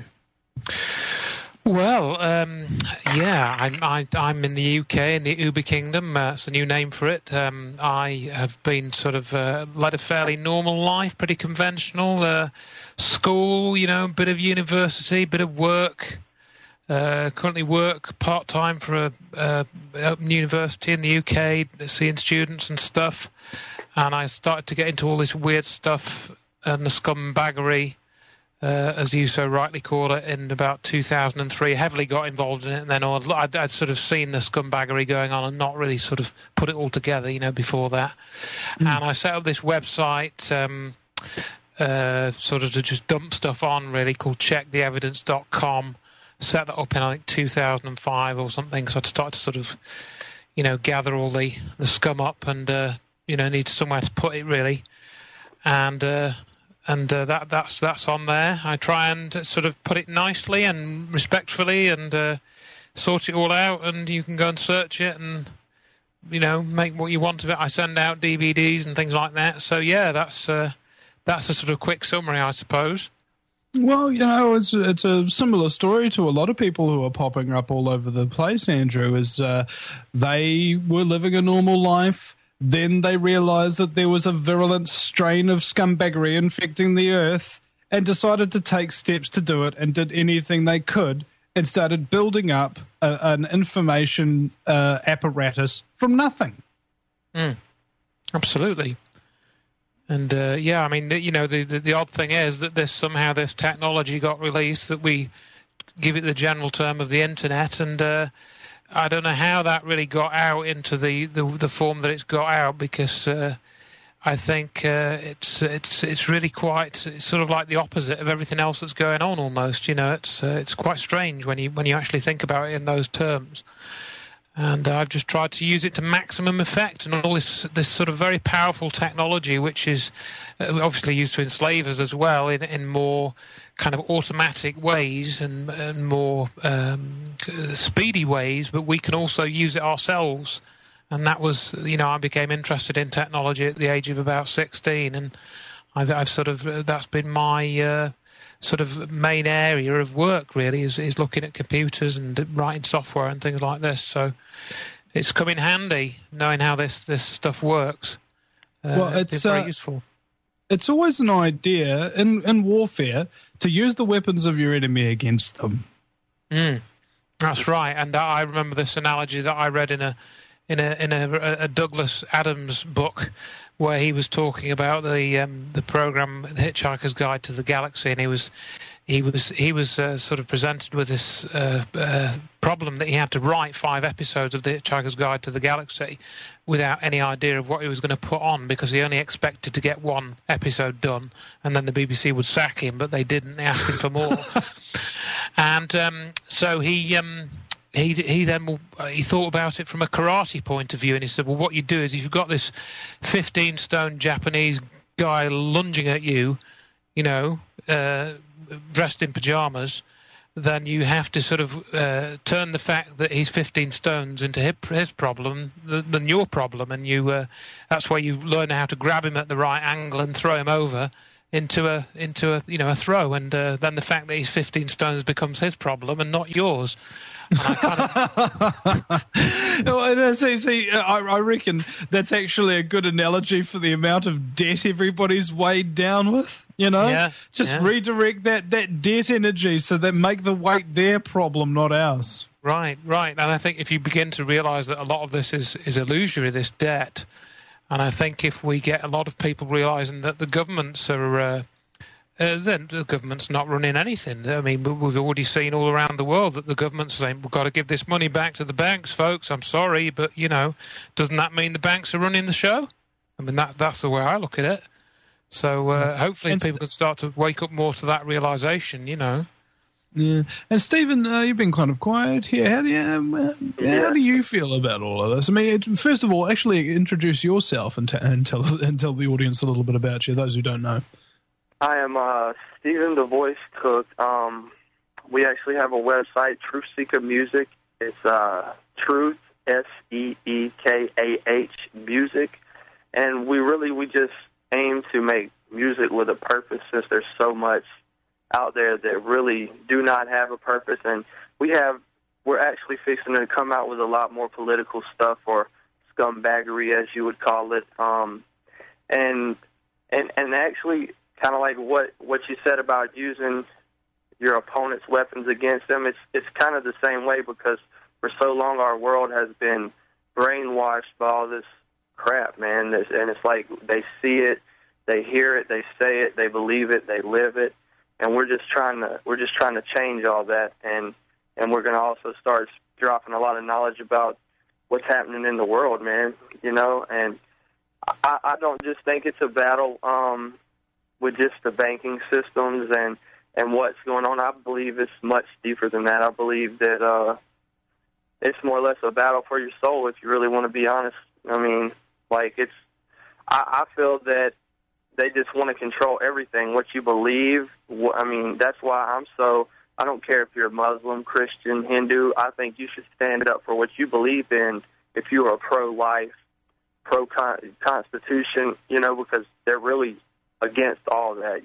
Well, I'm in the UK, in the Uber Kingdom. It's a new name for it. I have been sort of led a fairly normal life, pretty conventional. School, bit of university, bit of work. Currently work part-time for a open university in the UK, seeing students and stuff. And I started to get into all this weird stuff and the scumbaggery, as you so rightly call it, in about 2003. Heavily got involved in it, and then I'd sort of seen the scumbaggery going on and not really sort of put it all together, before that. And I set up this website, sort of to just dump stuff on, really, called checktheevidence.com. Set that up in, I think, 2005 or something, so I started to sort of, gather all the scum up and, need somewhere to put it, really. And that's on there. I try and sort of put it nicely and respectfully and sort it all out, and you can go and search it and, make what you want of it. I send out DVDs and things like that. So, yeah, that's a sort of quick summary, I suppose. Well, it's a similar story to a lot of people who are popping up all over the place, Andrew, is they were living a normal life, then they realized that there was a virulent strain of scumbaggery infecting the earth and decided to take steps to do it and did anything they could and started building up an information apparatus from nothing. Absolutely. And, the odd thing is that this technology got released, that we give it the general term of the internet, and I don't know how that really got out into the form that it's got out, because I think it's really it's sort of like the opposite of everything else that's going on almost, it's quite strange when you actually think about it in those terms. And I've just tried to use it to maximum effect, and all this sort of very powerful technology, which is obviously used to enslave us as well in more kind of automatic ways and more speedy ways, but we can also use it ourselves. And that was, I became interested in technology at the age of about 16, and I've sort of that's been my sort of main area of work, really, is looking at computers and writing software and things like this. So it's come in handy knowing how this stuff works. Well, it's very useful. It's always an idea in warfare to use the weapons of your enemy against them. That's right. And I remember this analogy that I read in a Douglas Adams book, where he was talking about the program The Hitchhiker's Guide to the Galaxy, and he was sort of presented with this problem that he had to write 5 episodes of The Hitchhiker's Guide to the Galaxy without any idea of what he was going to put on, because he only expected to get 1 episode done, and then the BBC would sack him, but they didn't. They asked him for more. And so he thought about it from a karate point of view, and he said, well, what you do is, if you've got this 15-stone Japanese guy lunging at you, dressed in pajamas, then you have to sort of turn the fact that he's 15 stones into his problem than your problem, and that's why you learn how to grab him at the right angle and throw him over into a throw, and then the fact that he's 15 stones becomes his problem and not yours. And I reckon that's actually a good analogy for the amount of debt everybody's weighed down with. Redirect that debt energy so that make the weight their problem, not ours. Right. And I think if you begin to realise that a lot of this is illusory, this debt, and I think if we get a lot of people realising that the governments are... then the government's not running anything. I mean, we've already seen all around the world that the government's saying, we've got to give this money back to the banks, folks. I'm sorry, but, doesn't that mean the banks are running the show? I mean, that's the way I look at it. So hopefully people can start to wake up more to that realisation, Yeah. And Stephen, you've been kind of quiet here. How do you feel about all of this? I mean, first of all, actually introduce yourself and tell the audience a little bit about you, those who don't know. I am Stephen the Voice Cook. We actually have a website, Truth Seeker Music. It's Truth, SEEKAH, Music. And we just aim to make music with a purpose, since there's so much out there that really do not have a purpose. And we're actually fixing to come out with a lot more political stuff, or scumbaggery, as you would call it. And actually, kind of like what you said about using your opponent's weapons against them, it's kind of the same way, because for so long our world has been brainwashed by all this crap, man. And it's like they see it, they hear it, they say it, they believe it, they live it, and we're just trying to change all that, and we're going to also start dropping a lot of knowledge about what's happening in the world, man. And I don't just think it's a battle with just the banking systems and what's going on. I believe it's much deeper than that. I believe that it's more or less a battle for your soul, if you really want to be honest. I mean, I feel that they just want to control everything, what you believe. I mean, that's why I don't care if you're Muslim, Christian, Hindu. I think you should stand up for what you believe in if you are pro-life, pro-Constitution, because they're really against all that,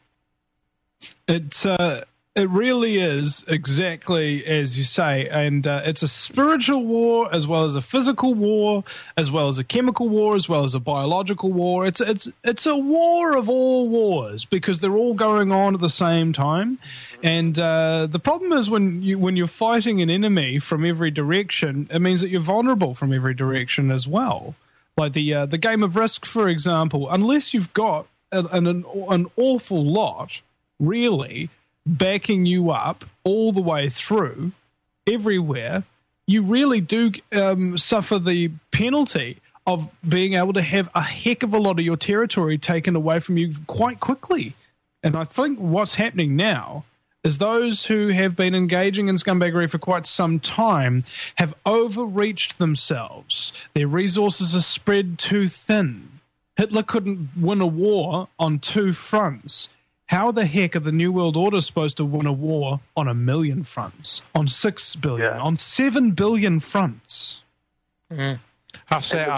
It really is exactly as you say, and it's a spiritual war as well as a physical war, as well as a chemical war, as well as a biological war. It's a war of all wars, because they're all going on at the same time. And the problem is when you're fighting an enemy from every direction, it means that you're vulnerable from every direction as well. Like the game of Risk, for example, unless you've got an awful lot, really, backing you up all the way through, everywhere, you really do suffer the penalty of being able to have a heck of a lot of your territory taken away from you quite quickly. And I think what's happening now is those who have been engaging in scumbaggery for quite some time have overreached themselves. Their resources are spread too thin. Hitler couldn't win a war on two fronts. How the heck are the New World Order supposed to win a war on 1 million fronts, on 6 billion, on 7 billion fronts? I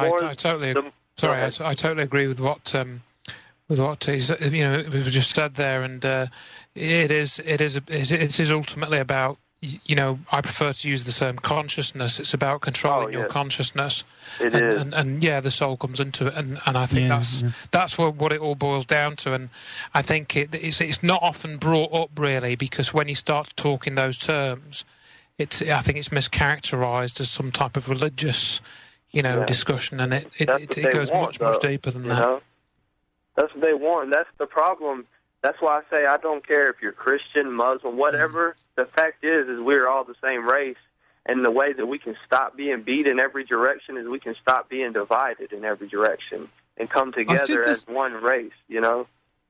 totally agree with what he's, was just said there, and it is ultimately about, I prefer to use the term consciousness. It's about controlling your consciousness. It is. And the soul comes into it, and I think that's what it all boils down to. And I think it's not often brought up, really, because when you start talking those terms, I think it's mischaracterized as some type of religious, discussion, and it goes much deeper than that. That's what they want. That's the problem. That's why I say I don't care if you're Christian, Muslim, whatever. The fact is we're all the same race, and the way that we can stop being beat in every direction is we can stop being divided in every direction and come together as one race,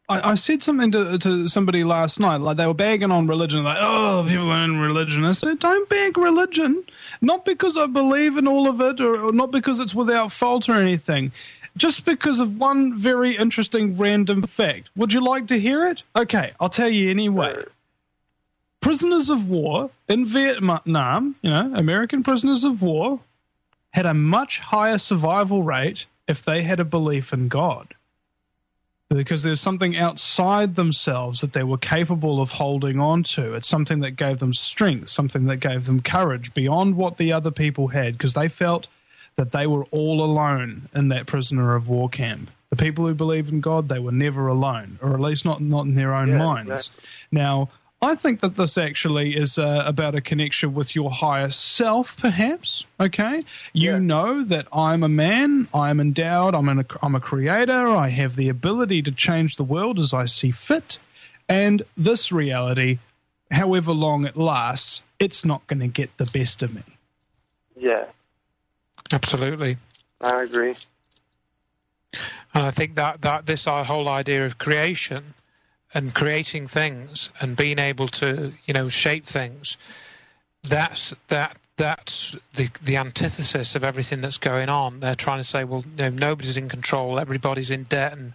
I said something to somebody last night, like they were bagging on religion, like, oh, people are in religion. I said, don't bag religion, not because I believe in all of it or not because it's without fault or anything, just because of one very interesting random fact. Would you like to hear it? Okay, I'll tell you anyway. Prisoners of war in Vietnam, American prisoners of war, had a much higher survival rate if they had a belief in God. Because there's something outside themselves that they were capable of holding on to. It's something that gave them strength, something that gave them courage beyond what the other people had, because they felt that they were all alone in that prisoner of war camp. The people who believed in God, they were never alone, or at least not in their own minds. Exactly. Now, I think that this actually is about a connection with your higher self, perhaps, okay? You know that I'm a man, I'm endowed, I'm a creator, I have the ability to change the world as I see fit, and this reality, however long it lasts, it's not going to get the best of me. Yeah. Absolutely. I agree. And I think that this whole idea of creation and creating things and being able to, shape things, that's the antithesis of everything that's going on. They're trying to say, well, nobody's in control, everybody's in debt, and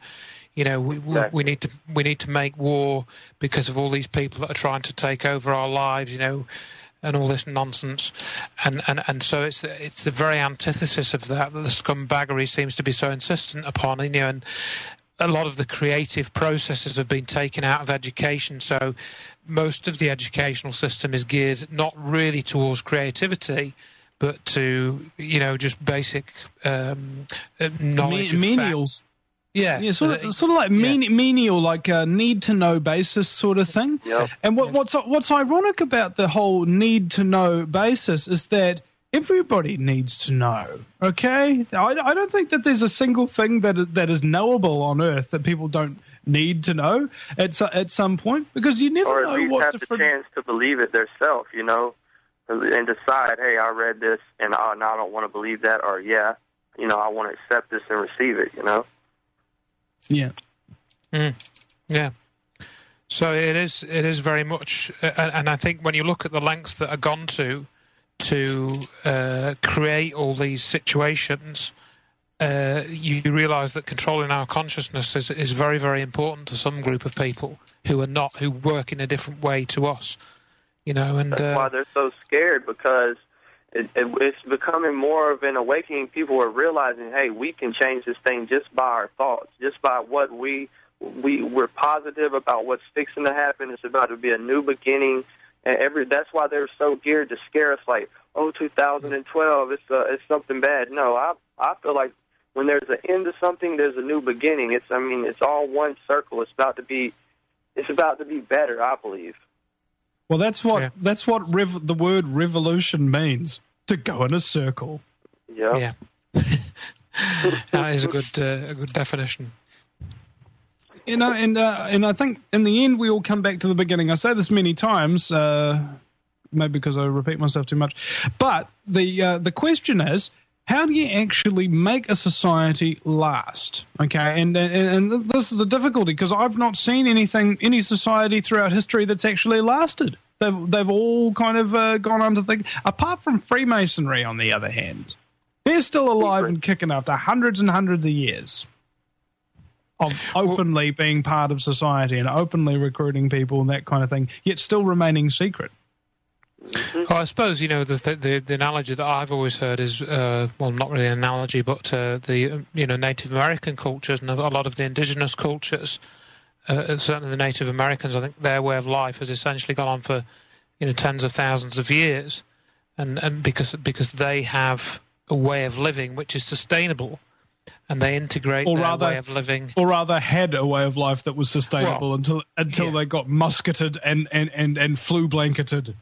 we need to make war because of all these people that are trying to take over our lives, and all this nonsense, and so it's the very antithesis of that the scumbaggery seems to be so insistent upon, and a lot of the creative processes have been taken out of education, so most of the educational system is geared not really towards creativity, but to, just basic knowledge of facts. Yeah, sort of like menial, like a need-to-know basis sort of thing. Yep. And what's ironic about the whole need-to-know basis is that everybody needs to know, okay? I don't think that there's a single thing that is knowable on Earth that people don't need to know at some point, because you never know what... Or at least have the chance to believe it themselves, and decide, hey, I read this, and now I don't want to believe that, or I want to accept this and receive it, Yeah. Yeah. So it is very much, and I think when you look at the lengths that are gone to create all these situations, you realise that controlling our consciousness is very, very important to some group of people who work in a different way to us. And that's why they're so scared, because it's becoming more of an awakening. People are realizing, hey, we can change this thing just by our thoughts, just by what we're positive about what's fixing to happen. It's about to be a new beginning. And that's why they're so geared to scare us, like, 2012, it's something bad. No, I feel like when there's an end to something, there's a new beginning. It's all one circle. It's about to be better, I believe. Well, that's what the word revolution means, to go in a circle. Yeah. That is a good definition. And I think in the end we all come back to the beginning. I say this many times, maybe because I repeat myself too much. But the question is, how do you actually make a society last? Okay, and this is a difficulty, because I've not seen any society throughout history that's actually lasted. They've all kind of gone on to think, apart from Freemasonry, on the other hand. They're still alive and kicking after hundreds and hundreds of years of openly being part of society and openly recruiting people and that kind of thing, yet still remaining secret. Well, I suppose, the analogy that I've always heard is, not really an analogy, but the Native American cultures and a lot of the indigenous cultures, certainly the Native Americans, I think their way of life has essentially gone on for, tens of thousands of years, and because they have a way of living which is sustainable, and they integrate way of living. Or rather had a way of life that was sustainable until they got musketed and flu blanketed.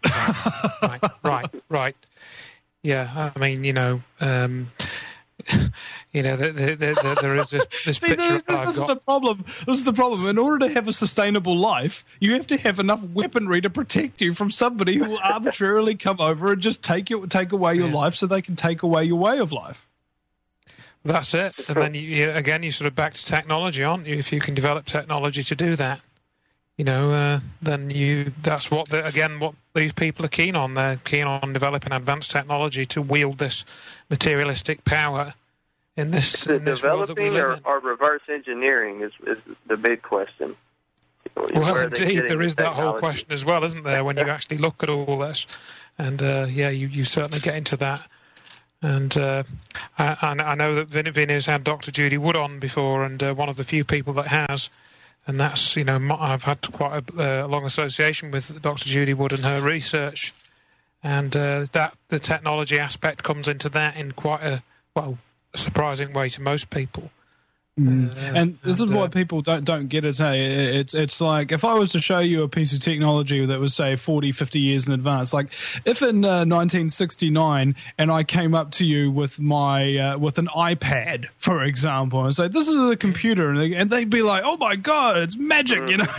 Right. Yeah, I mean, there is this picture this is the problem. This is the problem. In order to have a sustainable life, you have to have enough weaponry to protect you from somebody who will arbitrarily come over and just take away your life so they can take away your way of life. That's it. And then, you're sort of back to technology, aren't you? If you can develop technology to do that, then that's what these people are keen on. They're keen on developing advanced technology to wield this materialistic power in this developing or reverse engineering is the big question. Well, indeed, there is that whole question as well, isn't there, when you actually look at all this? And, you certainly get into that. And I know that Vinny's had Dr. Judy Wood on before, and one of the few people that has. And that's, I've had quite a long association with Dr. Judy Wood and her research. And the technology aspect comes into that in quite a surprising way to most people. And this is what people don't get it. Hey, it's like if I was to show you a piece of technology that was, say, 40, 50 years in advance, like if in 1969 and I came up to you with my with an iPad, for example, and say, this is a computer, and they'd be like, oh my God, it's magic,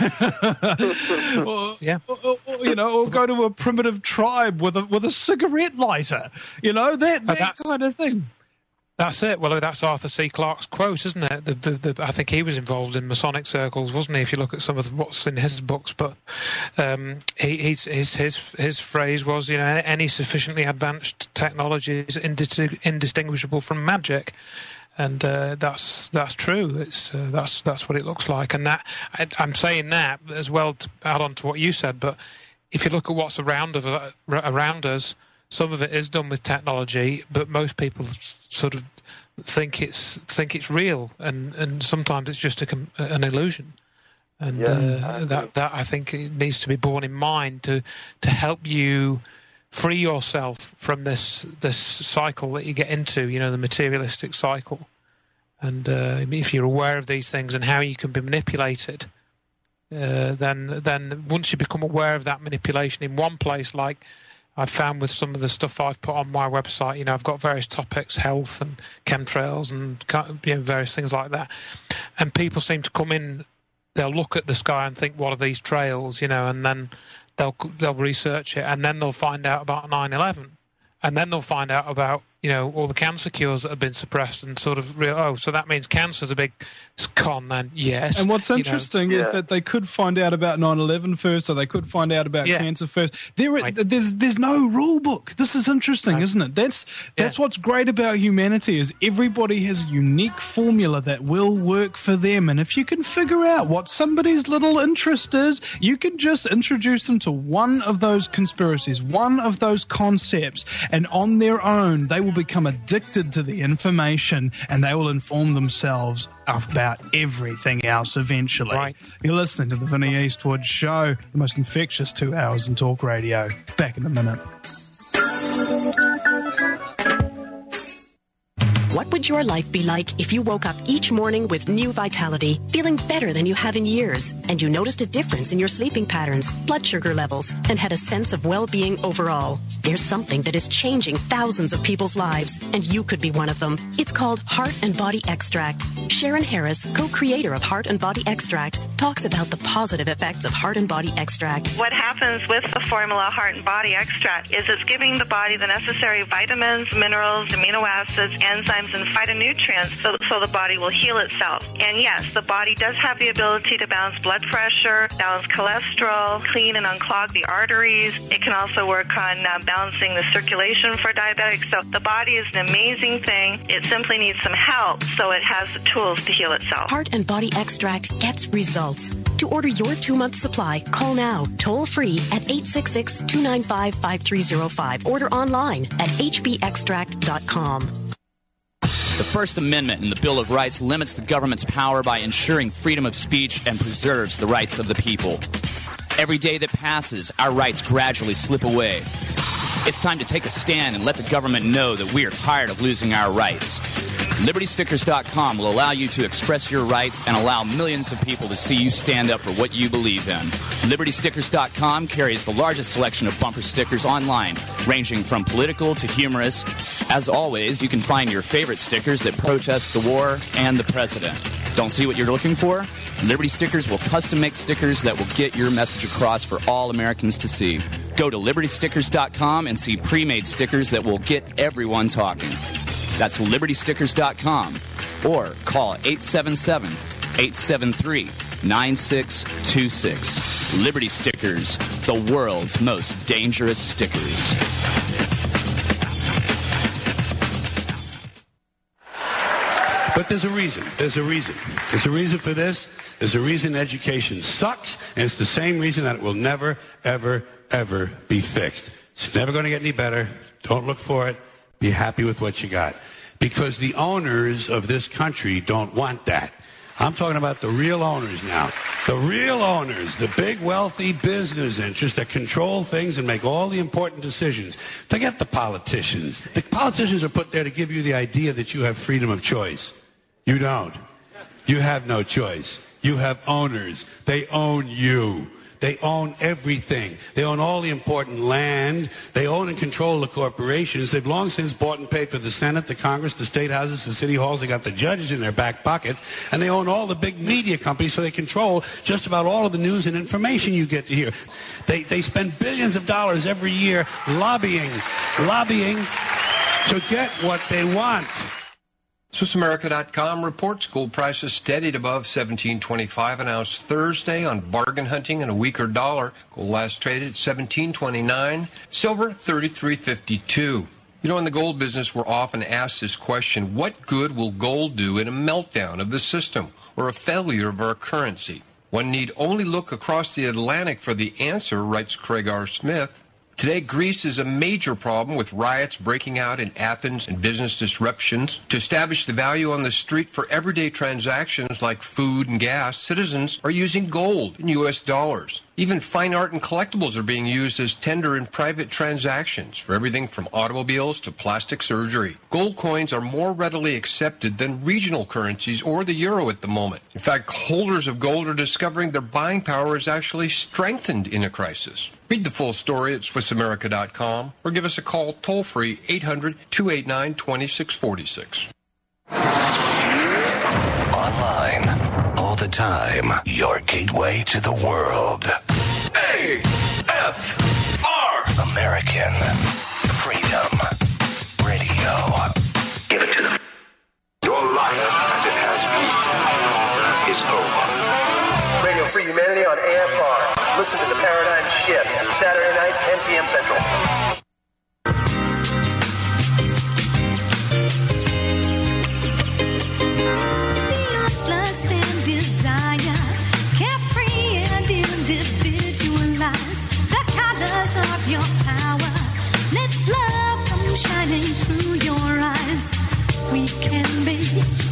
or go to a primitive tribe with a cigarette lighter, that kind of thing. That's it. Well, that's Arthur C. Clarke's quote, isn't it? I think he was involved in Masonic circles, wasn't he? If you look at some of what's in his books, but his phrase was, any sufficiently advanced technology is indistinguishable from magic, and that's true. It's that's what it looks like, and that I'm saying that as well to add on to what you said. But if you look at what's around us. Some of it is done with technology, but most people sort of think it's real, and sometimes it's just an illusion. And that I think it needs to be borne in mind to help you free yourself from this cycle that you get into, the materialistic cycle. And if you're aware of these things and how you can be manipulated, then once you become aware of that manipulation in one place, like I've found with some of the stuff I've put on my website, I've got various topics, health and chemtrails and various things like that. And people seem to come in, they'll look at the sky and think, what are these trails, and then they'll research it, and then they'll find out about 9/11. And then they'll find out about, all the cancer cures that have been suppressed and sort of, so that means cancer's a big con then, yes. And what's interesting is that they could find out about 9/11 first, or they could find out about cancer first. There's no rule book. This is interesting, isn't it? That's what's great about humanity is everybody has a unique formula that will work for them. And if you can figure out what somebody's little interest is, you can just introduce them to one of those conspiracies, one of those concepts, and on their own, they will become addicted to the information, and they will inform themselves about everything else eventually. Right. You're listening to the Vinny Eastwood Show, the most infectious 2 hours in talk radio. Back in a minute. What would your life be like if you woke up each morning with new vitality, feeling better than you have in years, and you noticed a difference in your sleeping patterns, blood sugar levels, and had a sense of well-being overall? There's something that is changing thousands of people's lives, and you could be one of them. It's called Heart and Body Extract. Sharon Harris, co-creator of Heart and Body Extract, talks about the positive effects of Heart and Body Extract. What happens with the formula Heart and Body Extract is it's giving the body the necessary vitamins, minerals, amino acids, enzymes, and phytonutrients so the body will heal itself. And yes, the body does have the ability to balance blood pressure, balance cholesterol, clean and unclog the arteries. It can also work on balancing the circulation for diabetics. So the body is an amazing thing. It simply needs some help so it has the tools to heal itself. Heart and Body Extract gets results. To order your 2-month supply, call now, toll free at 866-295-5305. Order online at hbextract.com. The First Amendment in the Bill of Rights limits the government's power by ensuring freedom of speech and preserves the rights of the people. Every day that passes, our rights gradually slip away. It's time to take a stand and let the government know that we are tired of losing our rights. LibertyStickers.com will allow you to express your rights and allow millions of people to see you stand up for what you believe in. LibertyStickers.com carries the largest selection of bumper stickers online, ranging from political to humorous. As always, you can find your favorite stickers that protest the war and the president. Don't see what you're looking for? Liberty Stickers will custom make stickers that will get your message across for all Americans to see. Go to LibertyStickers.com and see pre-made stickers that will get everyone talking. That's libertystickers.com. Or call 877-873-9626. Liberty Stickers, the world's most dangerous stickers. But there's a reason. There's a reason. There's a reason for this. There's a reason education sucks, and it's the same reason that it will never, ever, ever be fixed. It's never going to get any better. Don't look for it. Be happy with what you got. Because the owners of this country don't want that. I'm talking about the real owners now. The real owners, the big wealthy business interests that control things and make all the important decisions. Forget the politicians. The politicians are put there to give you the idea that you have freedom of choice. You don't. You have no choice. You have owners. They own you. They own everything. They own all the important land. They own and control the corporations. They've long since bought and paid for the Senate, the Congress, the state houses, the city halls. They got the judges in their back pockets. And they own all the big media companies, so they control just about all of the news and information you get to hear. They spend billions of dollars every year lobbying to get what they want. SwissAmerica.com reports gold prices steadied above $17.25 an ounce Thursday on bargain hunting and a weaker dollar. Gold last traded at $17.29, silver $33.52. You know, in the gold business, we're often asked this question: what good will gold do in a meltdown of the system or a failure of our currency? One need only look across the Atlantic for the answer, writes Craig R. Smith. Today, Greece is a major problem, with riots breaking out in Athens and business disruptions. To establish the value on the street for everyday transactions like food and gas, citizens are using gold and U.S. dollars. Even fine art and collectibles are being used as tender in private transactions for everything from automobiles to plastic surgery. Gold coins are more readily accepted than regional currencies or the euro at the moment. In fact, holders of gold are discovering their buying power is actually strengthened in a crisis. Read the full story at SwissAmerica.com or give us a call toll-free 800-289-2646. Online, all the time, your gateway to the world. AFR! American Freedom Radio. Give it to them. Your life, as it has been, is over. Radio Free Humanity on AFR. Listen to The Paradigm Shift, Saturday nights, 10 p.m. Central. Lust and desire, carefree and individualized, the colors of your power. Let love come shining through your eyes. We can be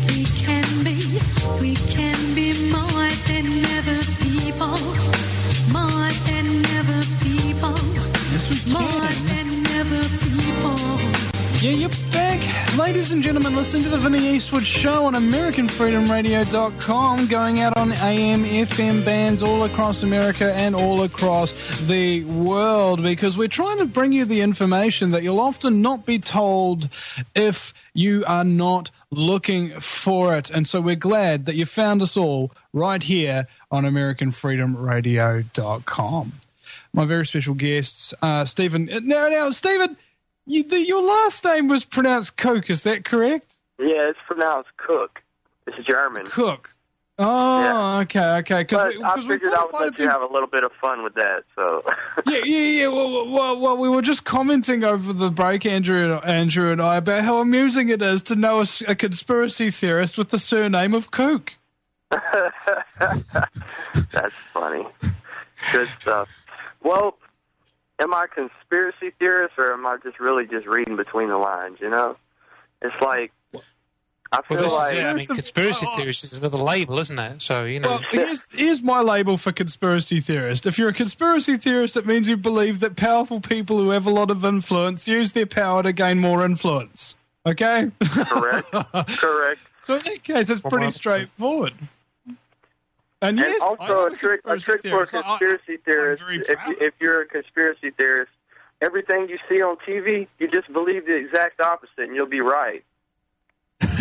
more than ever people. More than ever people. More than ever people. Yeah, you're back. Ladies and gentlemen, listen to the Vinny Eastwood Show on AmericanFreedomRadio.com, going out on AM, FM bands all across America and all across the world, because we're trying to bring you the information that you'll often not be told if you are not looking for it. And so we're glad that you found us all right here on AmericanFreedomRadio.com. My very special guests, Stephen. Now, Stephen, your last name was pronounced Cook, is that correct? Yeah, it's pronounced Cook. It's German. Cook. Oh, yeah. Okay. But I figured I would let you have a little bit of fun with that. So. Yeah. Well, we were just commenting over the break, Andrew and I, about how amusing it is to know a conspiracy theorist with the surname of Cook. That's funny. Good stuff. Well, am I a conspiracy theorist, or am I just reading between the lines, you know? It's like, I feel conspiracy theorist is another label, isn't it? So, you know. Well, here's my label for conspiracy theorist. If you're a conspiracy theorist, it means you believe that powerful people who have a lot of influence use their power to gain more influence. Okay? Correct. So in that case, it's pretty straightforward. And yes, also a trick for a conspiracy theorist, if you're a conspiracy theorist, everything you see on TV, you just believe the exact opposite and you'll be right.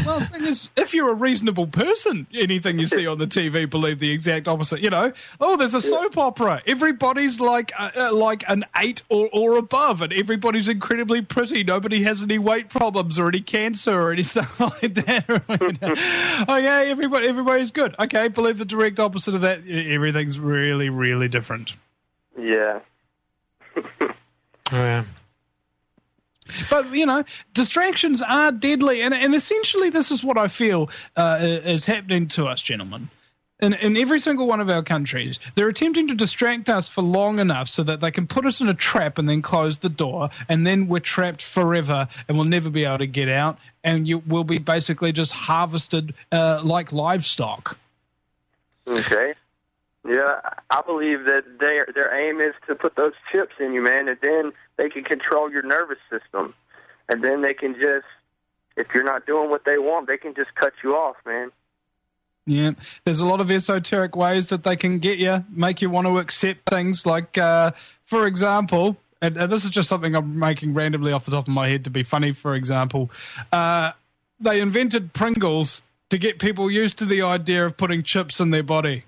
Well, the thing is, if you're a reasonable person, anything you see on the TV, believe the exact opposite. You know, there's a soap opera. Everybody's like an 8 or above, and everybody's incredibly pretty. Nobody has any weight problems or any cancer or any stuff like that. Oh yeah, everybody's good. Okay, believe the direct opposite of that. Everything's really, really different. Yeah. Yeah. But, you know, distractions are deadly, and essentially this is what I feel is happening to us, gentlemen. In every single one of our countries, they're attempting to distract us for long enough so that they can put us in a trap and then close the door, and then we're trapped forever and we'll never be able to get out, and we'll be basically just harvested like livestock. Okay. Yeah, I believe that their aim is to put those chips in you, man, and then they can control your nervous system. And then they can just, if you're not doing what they want, they can just cut you off, man. Yeah, there's a lot of esoteric ways that they can get you, make you want to accept things like, for example, and this is just something I'm making randomly off the top of my head to be funny, for example, they invented Pringles to get people used to the idea of putting chips in their body.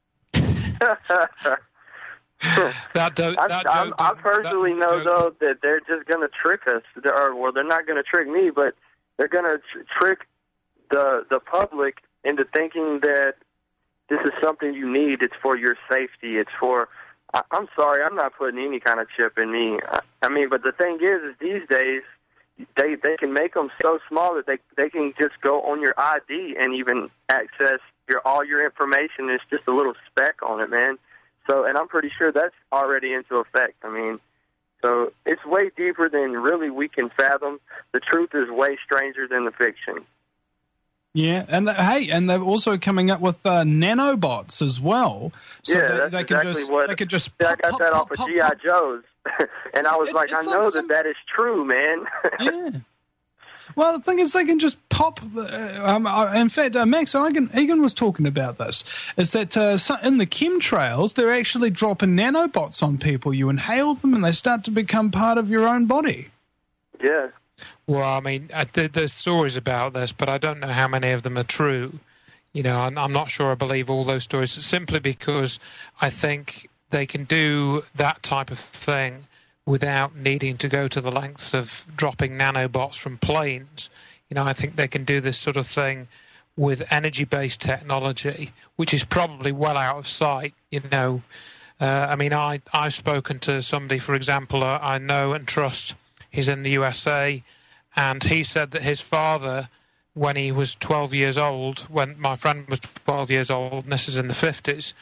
I personally know, though, that they're just going to trick us. Well, they're not going to trick me, but they're going to trick the public into thinking that this is something you need. It's for your safety. It's for... I'm sorry, I'm not putting any kind of chip in me. I mean, but the thing is these days, they can make them so small that they can just go on your ID and even access all your information. It's just a little speck on it, man. So, and I'm pretty sure that's already into effect. I mean, so it's way deeper than really we can fathom. The truth is way stranger than the fiction. Yeah, and and they're also coming up with nanobots as well. So yeah, that's exactly what. I got that off of G.I. Joe's, and I was like, I know that is true, man. Yeah. Well, the thing is, they can just pop. In fact, Max Egan was talking about this. Is that in the chemtrails, they're actually dropping nanobots on people. You inhale them, and they start to become part of your own body. Yeah. Well, I mean, there's stories about this, but I don't know how many of them are true. You know, I'm not sure I believe all those stories, simply because I think they can do that type of thing without needing to go to the lengths of dropping nanobots from planes. You know, I think they can do this sort of thing with energy-based technology, which is probably well out of sight, you know. I mean, I've spoken to somebody, for example, I know and trust. He's in the USA, and he said that his father, when he was 12 years old, when my friend was 12 years old, and this is in the 50s,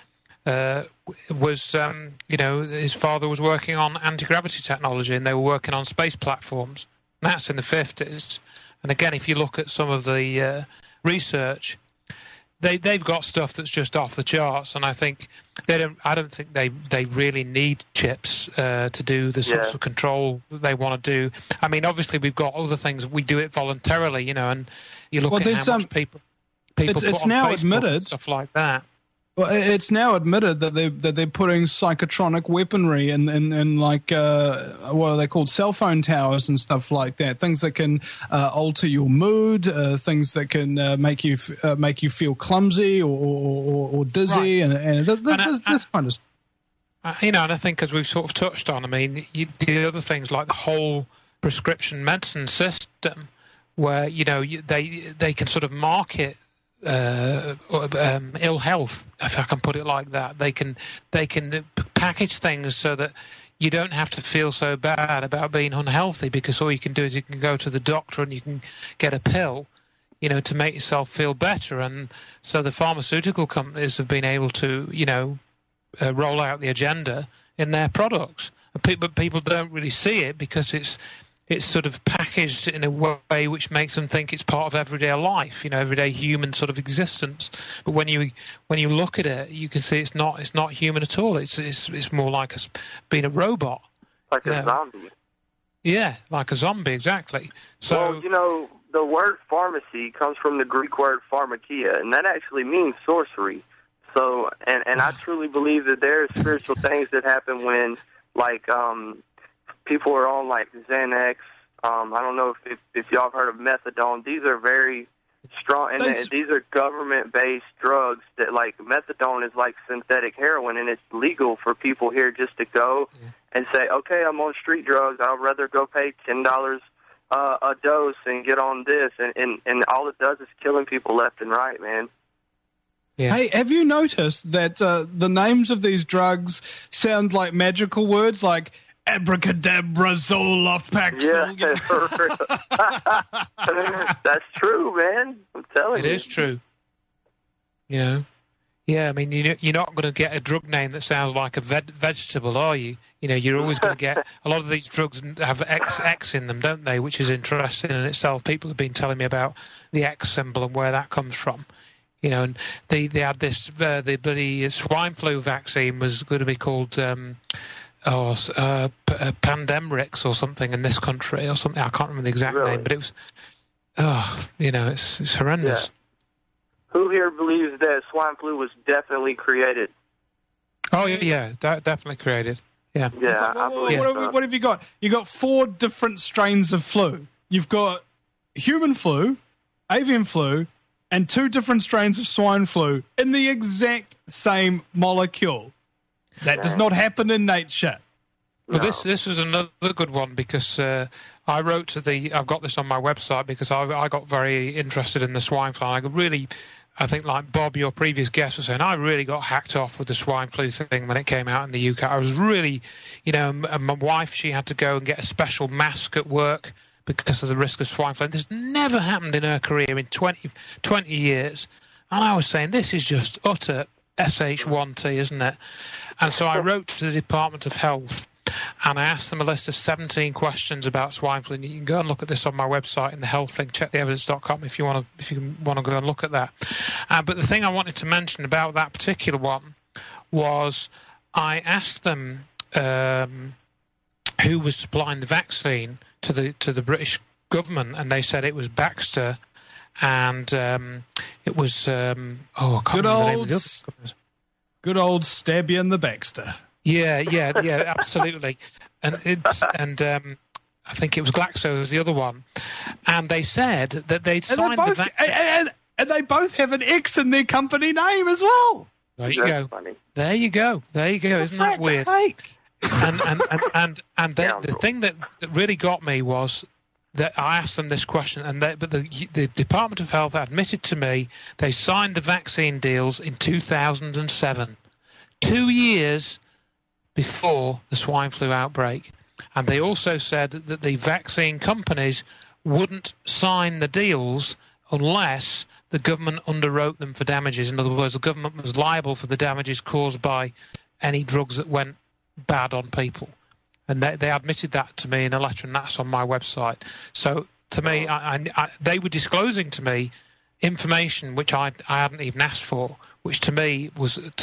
you know, his father was working on anti-gravity technology, and they were working on space platforms. And that's in the 50s. And again, if you look at some of the research, they've got stuff that's just off the charts, and I don't think they really need chips to do the sorts of control that they want to do. I mean, obviously we've got other things. We do it voluntarily, you know, and you look at how much people put on Facebook and stuff like that. Well, it's now admitted that they're putting psychotronic weaponry in like what are they called, cell phone towers and stuff like that. Things that can alter your mood, things that can make you feel clumsy or dizzy, right. and this kind of stuff. You know, and I think as we've sort of touched on, I mean, the other things like the whole prescription medicine system, where you know they can sort of market ill health, if I can put it like that. They can package things so that you don't have to feel so bad about being unhealthy, because all you can do is you can go to the doctor and you can get a pill, you know, to make yourself feel better. And so the pharmaceutical companies have been able to, you know, roll out the agenda in their products. But people don't really see it because it's sort of packaged in a way which makes them think it's part of everyday life, you know, everyday human sort of existence. But when you look at it, you can see it's not human at all. It's more like being a robot, like a zombie. Yeah, like a zombie, exactly. So, well, you know, the word pharmacy comes from the Greek word pharmakia, and that actually means sorcery. So, and I truly believe that there are spiritual things that happen when, like, people are on like Xanax. I don't know if y'all have heard of methadone. These are very strong, and these are government-based drugs that, like, methadone is like synthetic heroin, and it's legal for people here just to go and say, okay, I'm on street drugs. I'd rather go pay $10 a dose and get on this, and all it does is killing people left and right, man. Yeah. Hey, have you noticed that the names of these drugs sound like magical words, like abracadabra, Zoloft, Paxil? Yeah, that's true, man. I'm telling you. It is true. You know? Yeah, I mean, you're not going to get a drug name that sounds like a vegetable, are you? You know, you're always going to get... A lot of these drugs have X in them, don't they? Which is interesting in itself. People have been telling me about the X symbol and where that comes from. You know, and they had this... the bloody swine flu vaccine was going to be called... Pandemrix or something in this country or something. I can't remember the exact name, but it was... you know, it's horrendous. Yeah. Who here believes that swine flu was definitely created? Oh, yeah, definitely created. Yeah. Yeah, I believe so. What have you got? You got 4 different strains of flu. You've got human flu, avian flu, and 2 different strains of swine flu in the exact same molecule. That does not happen in nature. Well, this was another good one because I wrote to I've got this on my website because I got very interested in the swine flu. I think like Bob, your previous guest, was saying, I really got hacked off with the swine flu thing when it came out in the UK. I was really, you know, my wife, she had to go and get a special mask at work because of the risk of swine flu. This never happened in her career in 20 years. And I was saying, this is just utter SH1T, isn't it? And so I wrote to the Department of Health and I asked them a list of 17 questions about swine flu. And you can go and look at this on my website in the health thing, checktheevidence.com if you want to go and look at that. But the thing I wanted to mention about that particular one was I asked them who was supplying the vaccine to the British government, and they said it was Baxter, and it was I can't remember the name of the other company. Good old stab you in the Baxter. Yeah, absolutely. And I think it was Glaxo was the other one. And they said that they'd signed the vaccine. And they both have an X in their company name as well. There you go. Funny. There you go. Isn't that weird? And the thing that really got me was that I asked them this question, but the Department of Health admitted to me they signed the vaccine deals in 2007, 2 years before the swine flu outbreak. And they also said that the vaccine companies wouldn't sign the deals unless the government underwrote them for damages. In other words, the government was liable for the damages caused by any drugs that went bad on people. And they admitted that to me in a letter, and that's on my website. So to me, they were disclosing to me information which I hadn't even asked for, which to me,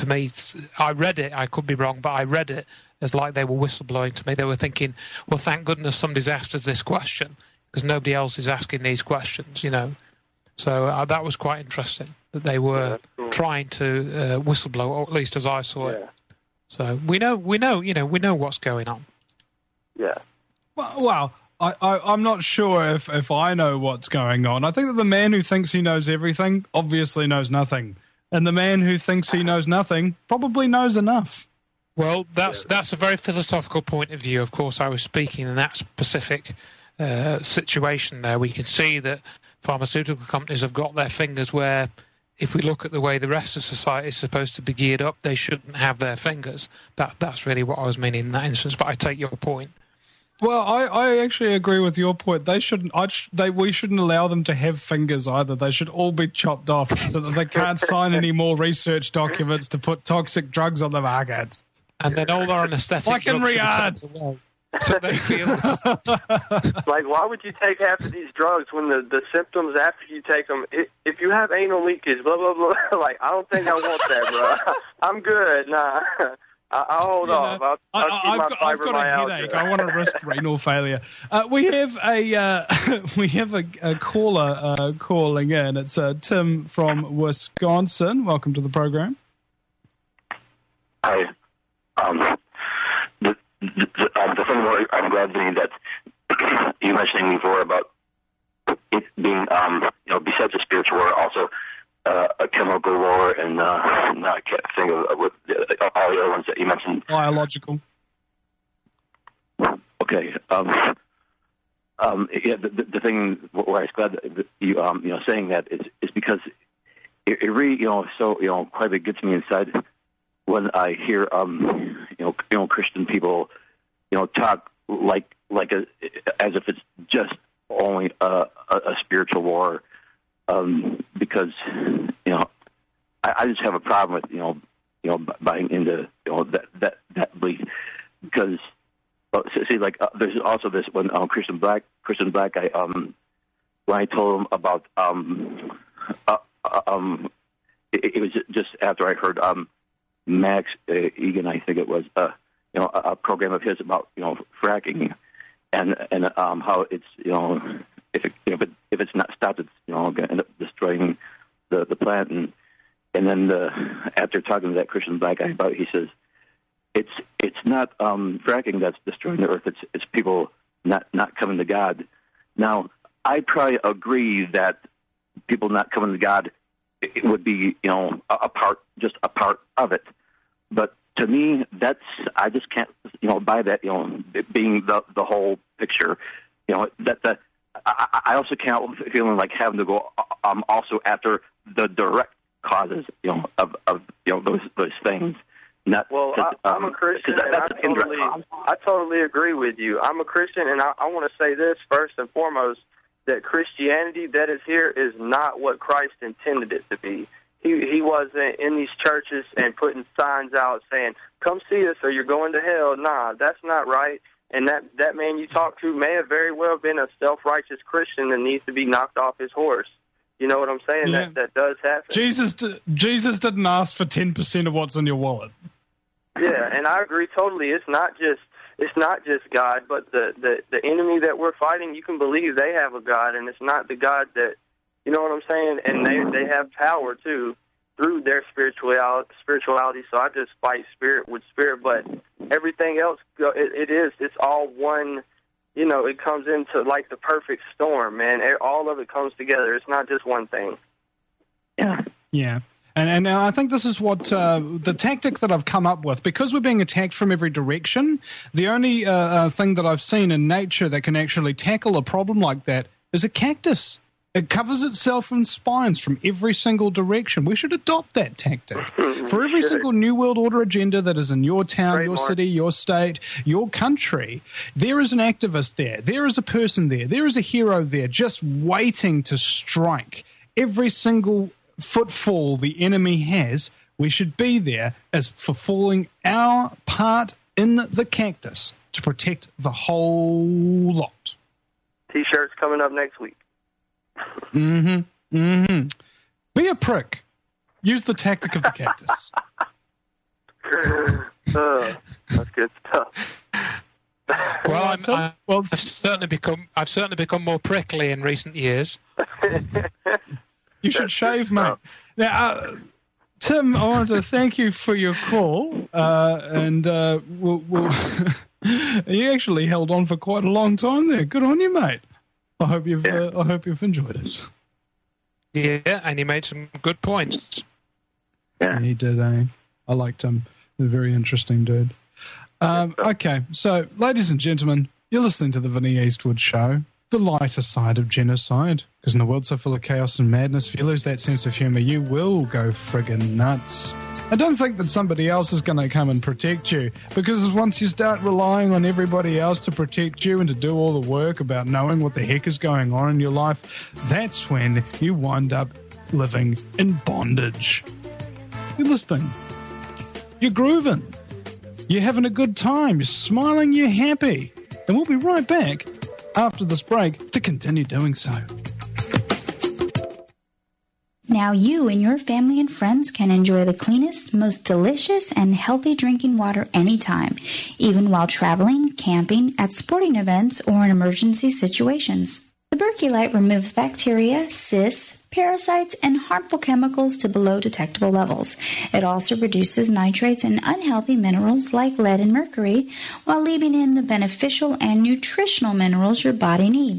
I read it, I could be wrong, but I read it as like they were whistleblowing to me. They were thinking, well, thank goodness somebody's asked us this question, because nobody else is asking these questions, you know. So that was quite interesting, that they were trying to whistleblow, or at least as I saw it. So we know what's going on. Yeah. Well, I'm not sure if I know what's going on. I think that the man who thinks he knows everything obviously knows nothing. And the man who thinks he knows nothing probably knows enough. Well, that's a very philosophical point of view. Of course, I was speaking in that specific situation there. We can see that pharmaceutical companies have got their fingers where, if we look at the way the rest of society is supposed to be geared up, they shouldn't have their fingers. That's really what I was meaning in that instance, but I take your point. Well, I actually agree with your point. They shouldn't. We shouldn't allow them to have fingers either. They should all be chopped off so that they can't sign any more research documents to put toxic drugs on the market. And then all our anesthetic like in Riyadh. So they feel like, why would you take half of these drugs when the symptoms after you take them? If you have anal leakage, blah blah blah. Like, I don't think I want that, bro. I'm good. Nah. I'll hold off. I've got a headache. I want to risk renal failure. We have a caller calling in. It's Tim from Wisconsin. Welcome to the program. Hi. The thing I'm glad, Vinny, that you mentioned before about it being, besides the spiritual war, also a chemical war, and I can't think of all the other ones that you mentioned. Biological. Okay. The thing where I was glad that you saying that is because it really quite a bit gets me inside when I hear Christian people talk like as if it's just only a spiritual war, because I just have a problem with buying into that belief, because there's also this when Christian Black guy, when I told him about it was just after I heard Max Egan, I think it was, a program of his about fracking, and how it's if it's not stopped, it's going to end up destroying the plant, and then after talking to that Christian Black guy about it, he says it's not fracking that's destroying the earth, it's people not coming to God. Now I probably agree that people not coming to God, it would be a part of it, but to me, I just can't buy that being the whole picture. I also can't feeling like having to go also after the direct causes of those things. I'm a Christian, and I totally agree with you. I'm a Christian, and I want to say this first and foremost, that Christianity that is here is not what Christ intended it to be. He wasn't in these churches and putting signs out saying, "Come see us or you're going to hell." Nah, that's not right. And that man you talked to may have very well been a self-righteous Christian that needs to be knocked off his horse. You know what I'm saying? Yeah. That does happen. Jesus didn't ask for 10% of what's in your wallet. Yeah, and I agree totally. It's not just God, but the enemy that we're fighting. You can believe they have a God, and it's not the God that. You know what I'm saying? And they have power, too, through their spirituality. So I just fight spirit with spirit. But everything else, it's all one, it comes into like the perfect storm, man. All of it comes together. It's not just one thing. Yeah. Yeah. And I think this is what the tactic that I've come up with. Because we're being attacked from every direction, the only thing that I've seen in nature that can actually tackle a problem like that is a cactus. It covers itself in spines from every single direction. We should adopt that tactic. For every single New World Order agenda that is in your town, your city, your state, your country, there is an activist there. There is a person there. There is a hero there just waiting to strike. Every single footfall the enemy has, we should be there as fulfilling our part in the cactus to protect the whole lot. T-shirts coming up next week. Be a prick. Use the tactic of the cactus. That's good stuff. I've certainly become more prickly in recent years. You should shave, mate. Now, Tim, I wanted to thank you for your call, and you actually held on for quite a long time there. Good on you, mate. I hope you've enjoyed it. Yeah, and he made some good points. Yeah, he did. I liked him. He's a very interesting dude. Okay, so ladies and gentlemen, you're listening to the Vinny Eastwood Show, the lighter side of genocide. Because in a world so full of chaos and madness, if you lose that sense of humour, you will go friggin' nuts. I don't think that somebody else is going to come and protect you, because once you start relying on everybody else to protect you and to do all the work about knowing what the heck is going on in your life, that's when you wind up living in bondage. You're listening. You're grooving. You're having a good time. You're smiling. You're happy. And we'll be right back after this break to continue doing so. Now you and your family and friends can enjoy the cleanest, most delicious, and healthy drinking water anytime, even while traveling, camping, at sporting events, or in emergency situations. The Berkey removes bacteria, cysts, parasites, and harmful chemicals to below detectable levels. It also reduces nitrates and unhealthy minerals like lead and mercury, while leaving in the beneficial and nutritional minerals your body needs.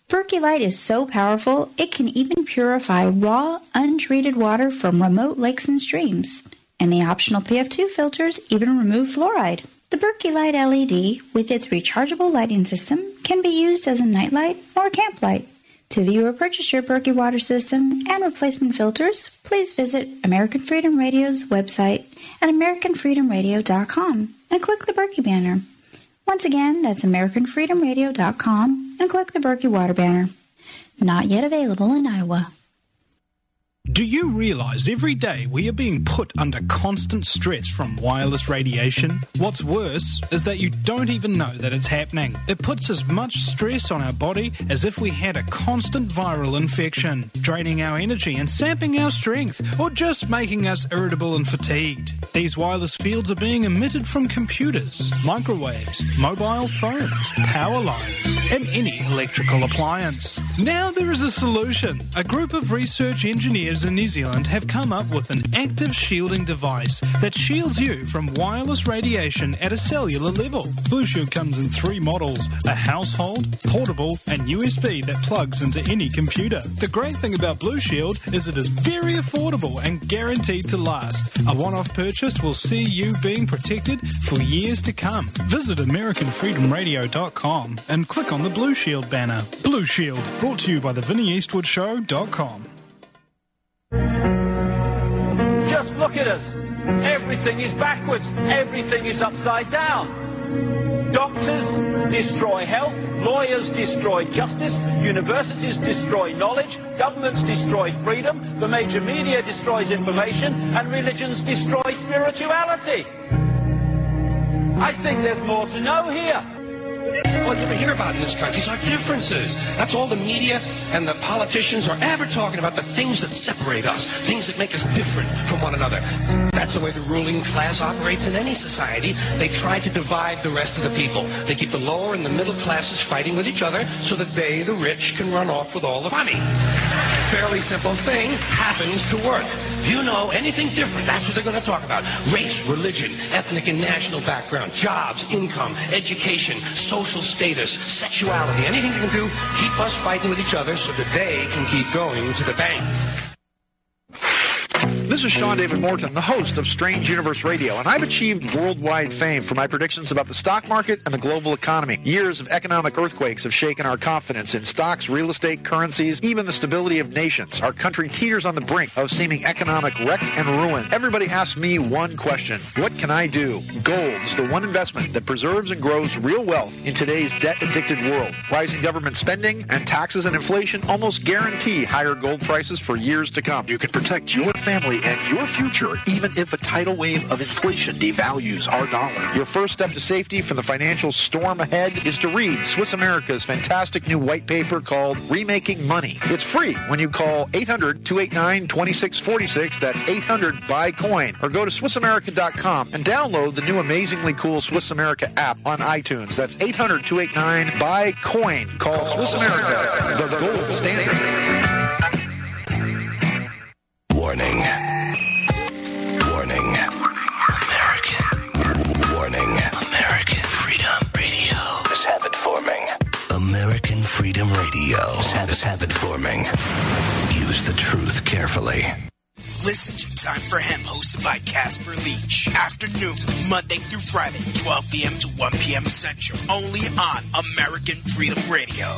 Berkey is so powerful, it can even purify raw, untreated water from remote lakes and streams. And the optional PF2 filters even remove fluoride. The Berkey Light LED, with its rechargeable lighting system, can be used as a nightlight or a camp light. To view or purchase your Berkey water system and replacement filters, please visit American Freedom Radio's website at AmericanFreedomRadio.com and click the Berkey banner. Once again, that's AmericanFreedomRadio.com and click the Berkey water banner. Not yet available in Iowa. Do you realize every day we are being put under constant stress from wireless radiation? What's worse is that you don't even know that it's happening. It puts as much stress on our body as if we had a constant viral infection, draining our energy and sapping our strength, or just making us irritable and fatigued. These wireless fields are being emitted from computers, microwaves, mobile phones, power lines, and any electrical appliance. Now there is a solution. A group of research engineers in New Zealand have come up with an active shielding device that shields you from wireless radiation at a cellular level. Blue Shield comes in 3 models, a household, portable, and USB that plugs into any computer. The great thing about Blue Shield is it is very affordable and guaranteed to last. A one-off purchase will see you being protected for years to come. Visit AmericanFreedomRadio.com and click on the Blue Shield banner. Blue Shield, brought to you by the VinnieEastwoodShow.com. Just look at us. Everything is backwards. Everything is upside down. Doctors destroy health, lawyers destroy justice, universities destroy knowledge, governments destroy freedom, the major media destroys information, and religions destroy spirituality. I think there's more to know here. All you ever hear about in this country is our differences. That's all the media and the politicians are ever talking about, the things that separate us, things that make us different from one another. That's the way the ruling class operates in any society. They try to divide the rest of the people. They keep the lower and the middle classes fighting with each other so that they, the rich, can run off with all the money. Fairly simple thing happens to work. If you know anything different, that's what they're going to talk about. Race, religion, ethnic and national background, jobs, income, education, social status, sexuality, anything they can do, keep us fighting with each other so that they can keep going to the bank. This is Sean David Morton, the host of Strange Universe Radio, and I've achieved worldwide fame for my predictions about the stock market and the global economy. Years of economic earthquakes have shaken our confidence in stocks, real estate, currencies, even the stability of nations. Our country teeters on the brink of seeming economic wreck and ruin. Everybody asks me one question: what can I do? Gold is the one investment that preserves and grows real wealth in today's debt-addicted world. Rising government spending and taxes and inflation almost guarantee higher gold prices for years to come. You can protect your family and your future, even if a tidal wave of inflation devalues our dollar. Your first step to safety from the financial storm ahead is to read Swiss America's fantastic new white paper called Remaking Money. It's free when you call 800-289-2646. That's 800-BUY-COIN. Or go to SwissAmerica.com and download the new amazingly cool Swiss America app on iTunes. That's 800-289-BUY-COIN. Call Swiss America, the gold standard. Warning. Warning. American. Warning. American Freedom Radio is habit forming. American Freedom Radio is habit forming. Use the truth carefully. Listen to Time for Hemp, hosted by Casper Leach. Afternoons, Monday through Friday, 12 p.m. to 1 p.m. Central. Only on American Freedom Radio.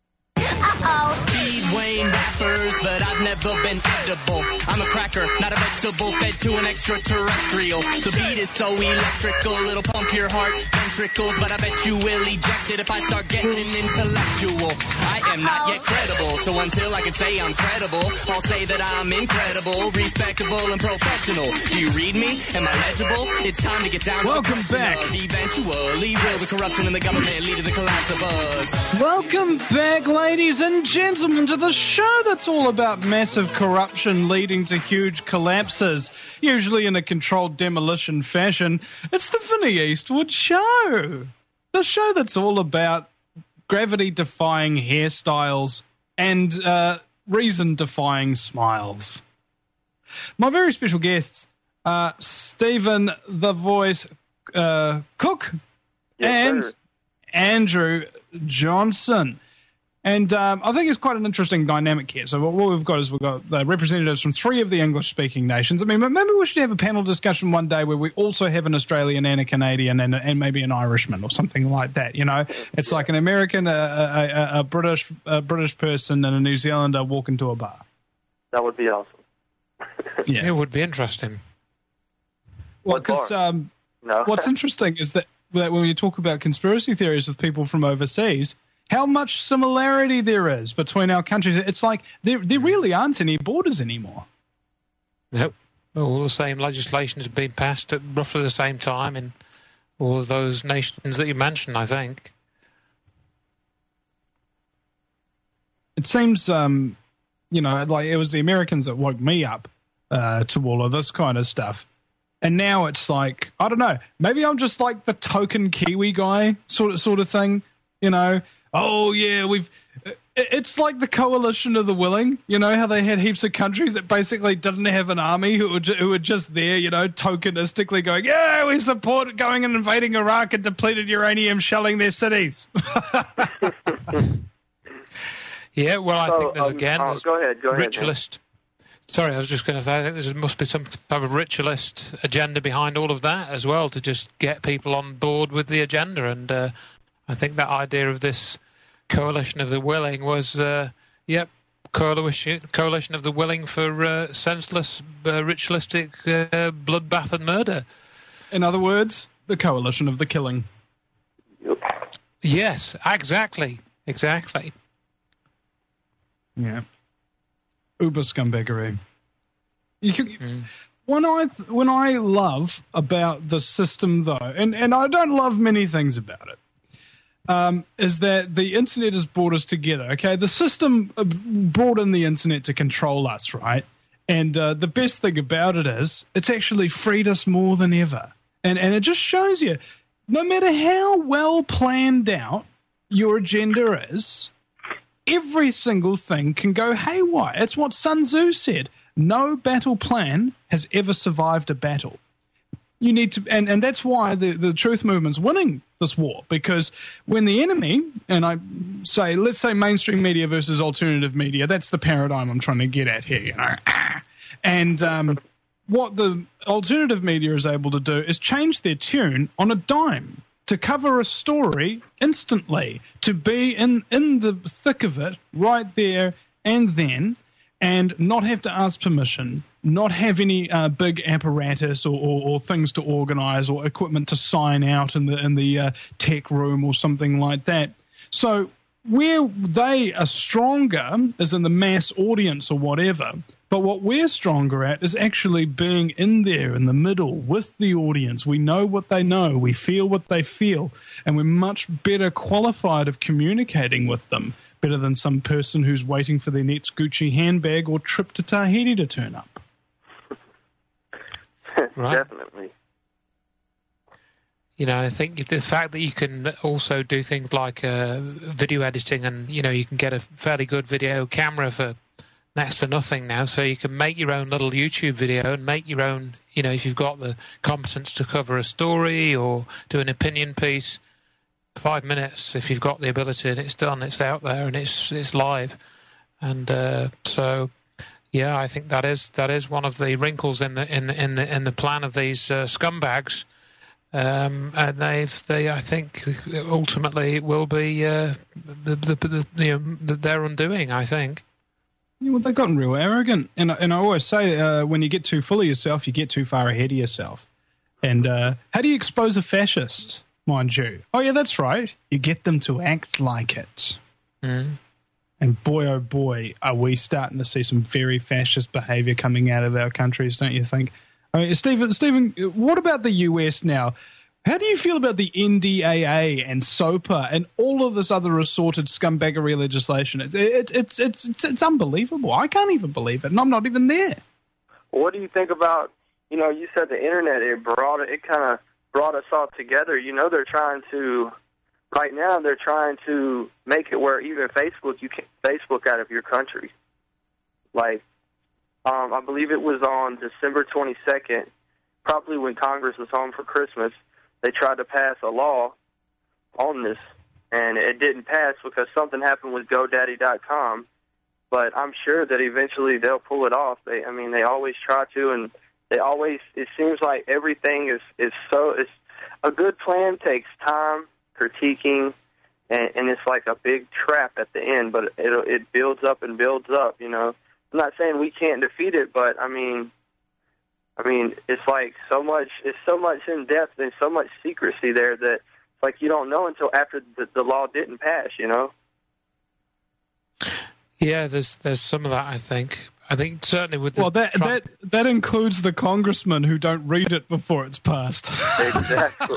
Speedway rappers, but I've never been edible. I'm a cracker, not a vegetable, fed to an extraterrestrial. The beat is so electrical, it'll pump your heart ventricles, but I bet you will eject it if I start getting intellectual. I am not yet credible, so until I can say I'm credible, I'll say that I'm incredible, respectable, and professional. Do you read me? Am I legible? It's time to get down. Welcome to the back. Eventually, will the corruption in the government lead to the collapse of us? Welcome back, ladies and gentlemen, to the show that's all about massive corruption leading to huge collapses, usually in a controlled demolition fashion. It's the Vinnie Eastwood Show. The show that's all about gravity-defying hairstyles and reason-defying smiles. My very special guests are Stephen the Voice Cook and sir. Andrew Johnson. And I think it's quite an interesting dynamic here. So what we've got is we've got the representatives from 3 of the English-speaking nations. I mean, maybe we should have a panel discussion one day where we also have an Australian and a Canadian and maybe an Irishman or something like that. You know, it's like an American, a British person, and a New Zealander walk into a bar. That would be awesome. Yeah, it would be interesting. Well, because what's interesting is that when you talk about conspiracy theories with people from overseas, how much similarity there is between our countries. It's like there really aren't any borders anymore. Nope. All the same legislation has been passed at roughly the same time in all of those nations that you mentioned, I think. It seems, like it was the Americans that woke me up to all of this kind of stuff. And now it's like, I don't know, maybe I'm just like the token Kiwi guy sort of thing, you know. Oh, yeah, it's like the coalition of the willing, you know, how they had heaps of countries that basically didn't have an army who were just there, you know, tokenistically going, yeah, we support going and invading Iraq and depleted uranium shelling their cities. Yeah, well, I think there's, again, go ahead, ritualist. Sorry, I was just going to say, I think there must be some type of ritualist agenda behind all of that as well, to just get people on board with the agenda. And I think that idea of this coalition of the willing was, coalition of the willing for senseless, ritualistic bloodbath and murder. In other words, the coalition of the killing. Yes, exactly. Yeah. Uber scumbaggery. When I love about the system, though, and I don't love many things about it, is that the internet has brought us together, okay? The system brought in the internet to control us, right? And the best thing about it is it's actually freed us more than ever. And it just shows you, no matter how well planned out your agenda is, every single thing can go haywire. It's what Sun Tzu said. No battle plan has ever survived a battle. You need to, and that's why the truth movement's winning this war, because when the enemy, and let's say mainstream media versus alternative media, that's the paradigm I'm trying to get at here, you know. And what the alternative media is able to do is change their tune on a dime to cover a story instantly, to be in the thick of it right there and then, and not have to ask permission, not have any big apparatus or things to organize or equipment to sign out in the tech room or something like that. So where they are stronger is in the mass audience or whatever, but what we're stronger at is actually being in there in the middle with the audience. We know what they know, we feel what they feel, and we're much better qualified of communicating with them, better than some person who's waiting for their next Gucci handbag or trip to Tahiti to turn up. Right. Definitely. You know, I think the fact that you can also do things like video editing, and, you know, you can get a fairly good video camera for next to nothing now, so you can make your own little YouTube video and make your own, you know, if you've got the competence to cover a story or do an opinion piece, 5 minutes, if you've got the ability, and it's done, it's out there, and it's live. And so, yeah, I think that is one of the wrinkles in the plan of these scumbags. And they I think ultimately will be their undoing, I think. Yeah, well, they've gotten real arrogant, and I always say when you get too full of yourself, you get too far ahead of yourself. And how do you expose a fascist, mind you? Oh yeah, that's right. You get them to act like it. Mm. And boy, oh boy, are we starting to see some very fascist behaviour coming out of our countries, don't you think? I mean, Stephen, what about the US now? How do you feel about the NDAA and SOPA and all of this other assorted scumbaggery legislation? It's unbelievable. I can't even believe it, and I'm not even there. Well, what do you think about, you know, you said the internet, it kind of brought us all together. You know, right now they're trying to make it where even Facebook, you can't Facebook out of your country. Like, I believe it was on December 22nd, probably when Congress was home for Christmas, they tried to pass a law on this, and it didn't pass because something happened with GoDaddy.com. But I'm sure that eventually they'll pull it off. They always try to, and they always. It seems like everything is It's a good plan takes time, critiquing, and it's like a big trap at the end. But it builds up and builds up. You know, I'm not saying we can't defeat it, but I mean, it's like so much. It's so much in depth and so much secrecy there that it's like you don't know until after the law didn't pass. You know. Yeah, there's some of that. I think certainly with that includes the congressmen who don't read it before it's passed. Exactly.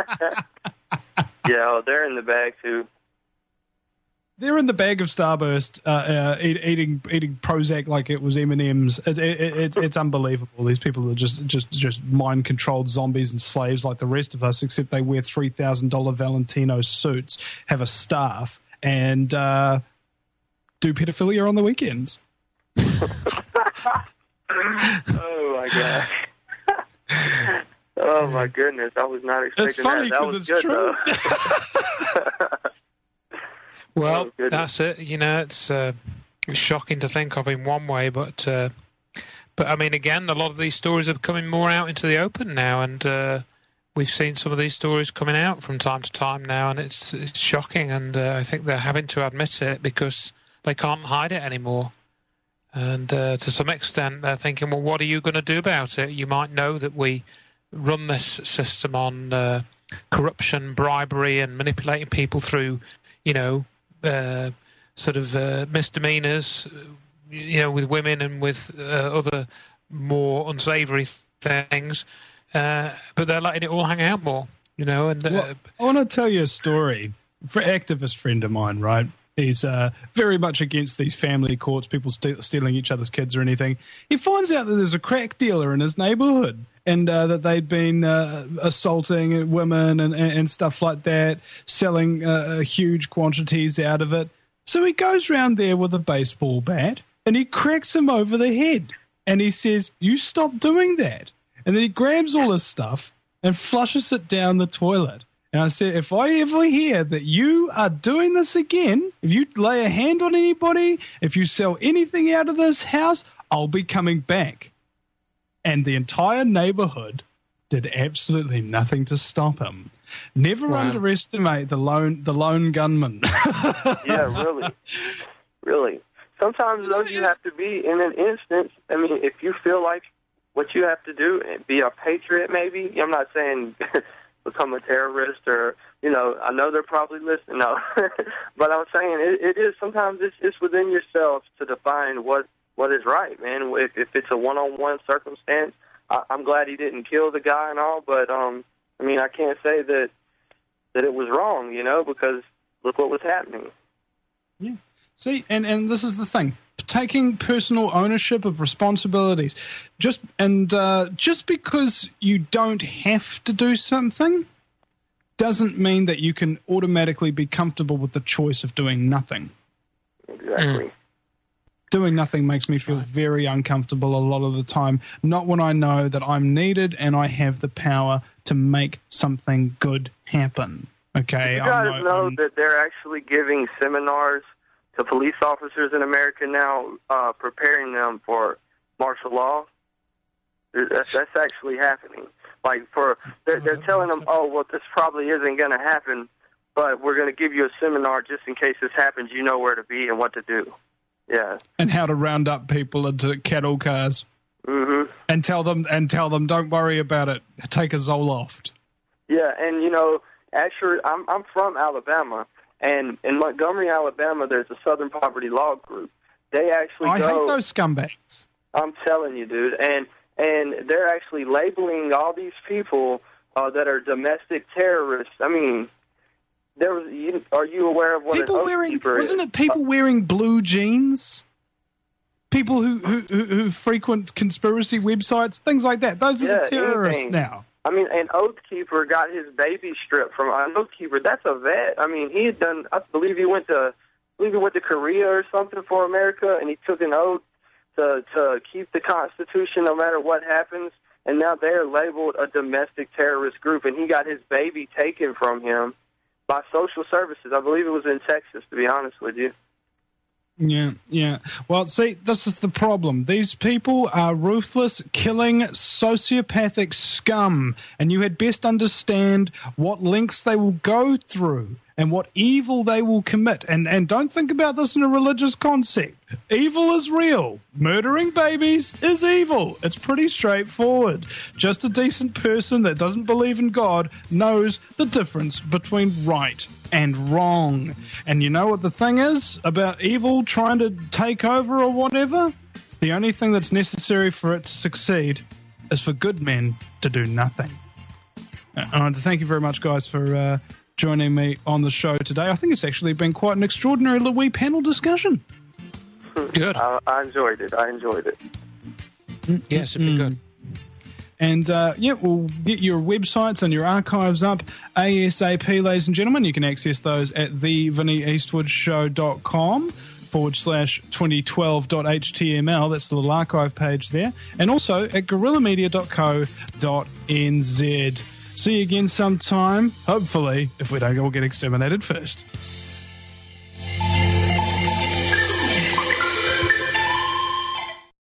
Yeah, they're in the bag too. They're in the bag of Starburst, eating Prozac like it was M&Ms. It's unbelievable. These people are just mind-controlled zombies and slaves like the rest of us, except they wear $3,000 Valentino suits, have a staff, and do pedophilia on the weekends. Oh my gosh. Oh my goodness, I was not expecting that. That was good true. though. Well, that's it. You know, it's shocking to think of in one way, but I mean, again, a lot of these stories are coming more out into the open now, and we've seen some of these stories coming out from time to time now, and it's shocking, and I think they're having to admit it because they can't hide it anymore. And to some extent, they're thinking, well, what are you going to do about it? You might know that we run this system on corruption, bribery, and manipulating people through, you know, sort of misdemeanors, you know, with women and with other more unsavory things. But they're letting it all hang out more, you know. And I want to tell you a story. For an activist friend of mine, right? He's very much against these family courts, people stealing each other's kids or anything. He finds out that there's a crack dealer in his neighborhood and that they'd been assaulting women and stuff like that, selling huge quantities out of it. So he goes round there with a baseball bat and he cracks him over the head. And he says, "You stop doing that." And then he grabs all his stuff and flushes it down the toilet. And I said, if I ever hear that you are doing this again, if you lay a hand on anybody, if you sell anything out of this house, I'll be coming back. And the entire neighborhood did absolutely nothing to stop him. Never underestimate the lone gunman. Yeah, really. Sometimes, though, you have to be in an instance. I mean, if you feel like what you have to do, be a patriot maybe. I'm not saying become a terrorist or, you know, I know they're probably listening. No. But I'm saying it is sometimes it's within yourself to define what is right, man. If it's a one-on-one circumstance, I'm glad he didn't kill the guy and all, but, I mean, I can't say that it was wrong, you know, because look what was happening. Yeah. See, and this is the thing. Taking personal ownership of responsibilities. Just because you don't have to do something doesn't mean that you can automatically be comfortable with the choice of doing nothing. Exactly. Doing nothing makes me feel very uncomfortable a lot of the time. Not when I know that I'm needed and I have the power to make something good happen. Okay? You guys know that they're actually giving seminars to police officers in America now, preparing them for martial law. That's actually happening. Like they're telling them, oh, well, this probably isn't going to happen, but we're going to give you a seminar just in case this happens. You know where to be and what to do. Yeah. And how to round up people into cattle cars. Mm-hmm. And tell them, don't worry about it. Take a Zoloft. Yeah, and you know, actually, I'm from Alabama. And in Montgomery, Alabama, there's a Southern Poverty Law Group. They actually I hate those scumbags. I'm telling you, dude. And they're actually labeling all these people that are domestic terrorists. I mean, are you aware of what people an oath keeper is? Wasn't it people wearing blue jeans? People who frequent conspiracy websites, things like that. Those are the terrorists anything. now. I mean, an Oath Keeper got his baby stripped from an Oath Keeper. That's a vet. I mean, he had done. I believe he went to Korea or something for America, and he took an oath to keep the Constitution no matter what happens. And now they're labeled a domestic terrorist group, and he got his baby taken from him by social services. I believe it was in Texas, to be honest with you. Yeah. Well, see, this is the problem. These people are ruthless, killing, sociopathic scum, and you had best understand what lengths they will go through and what evil they will commit. And don't think about this in a religious concept. Evil is real. Murdering babies is evil. It's pretty straightforward. Just a decent person that doesn't believe in God knows the difference between right and wrong. And you know what the thing is about evil trying to take over or whatever? The only thing that's necessary for it to succeed is for good men to do nothing. I want to thank you very much, guys, for joining me on the show today. I think it's actually been quite an extraordinary little wee panel discussion. Good. I enjoyed it. Yes, it'd be good. And, we'll get your websites and your archives up ASAP, ladies and gentlemen. You can access those at thevinnieeastwoodshow.com/2012.html. That's the little archive page there. And also at guerrillamedia.co.nz. See you again sometime, hopefully, if we don't all get exterminated first.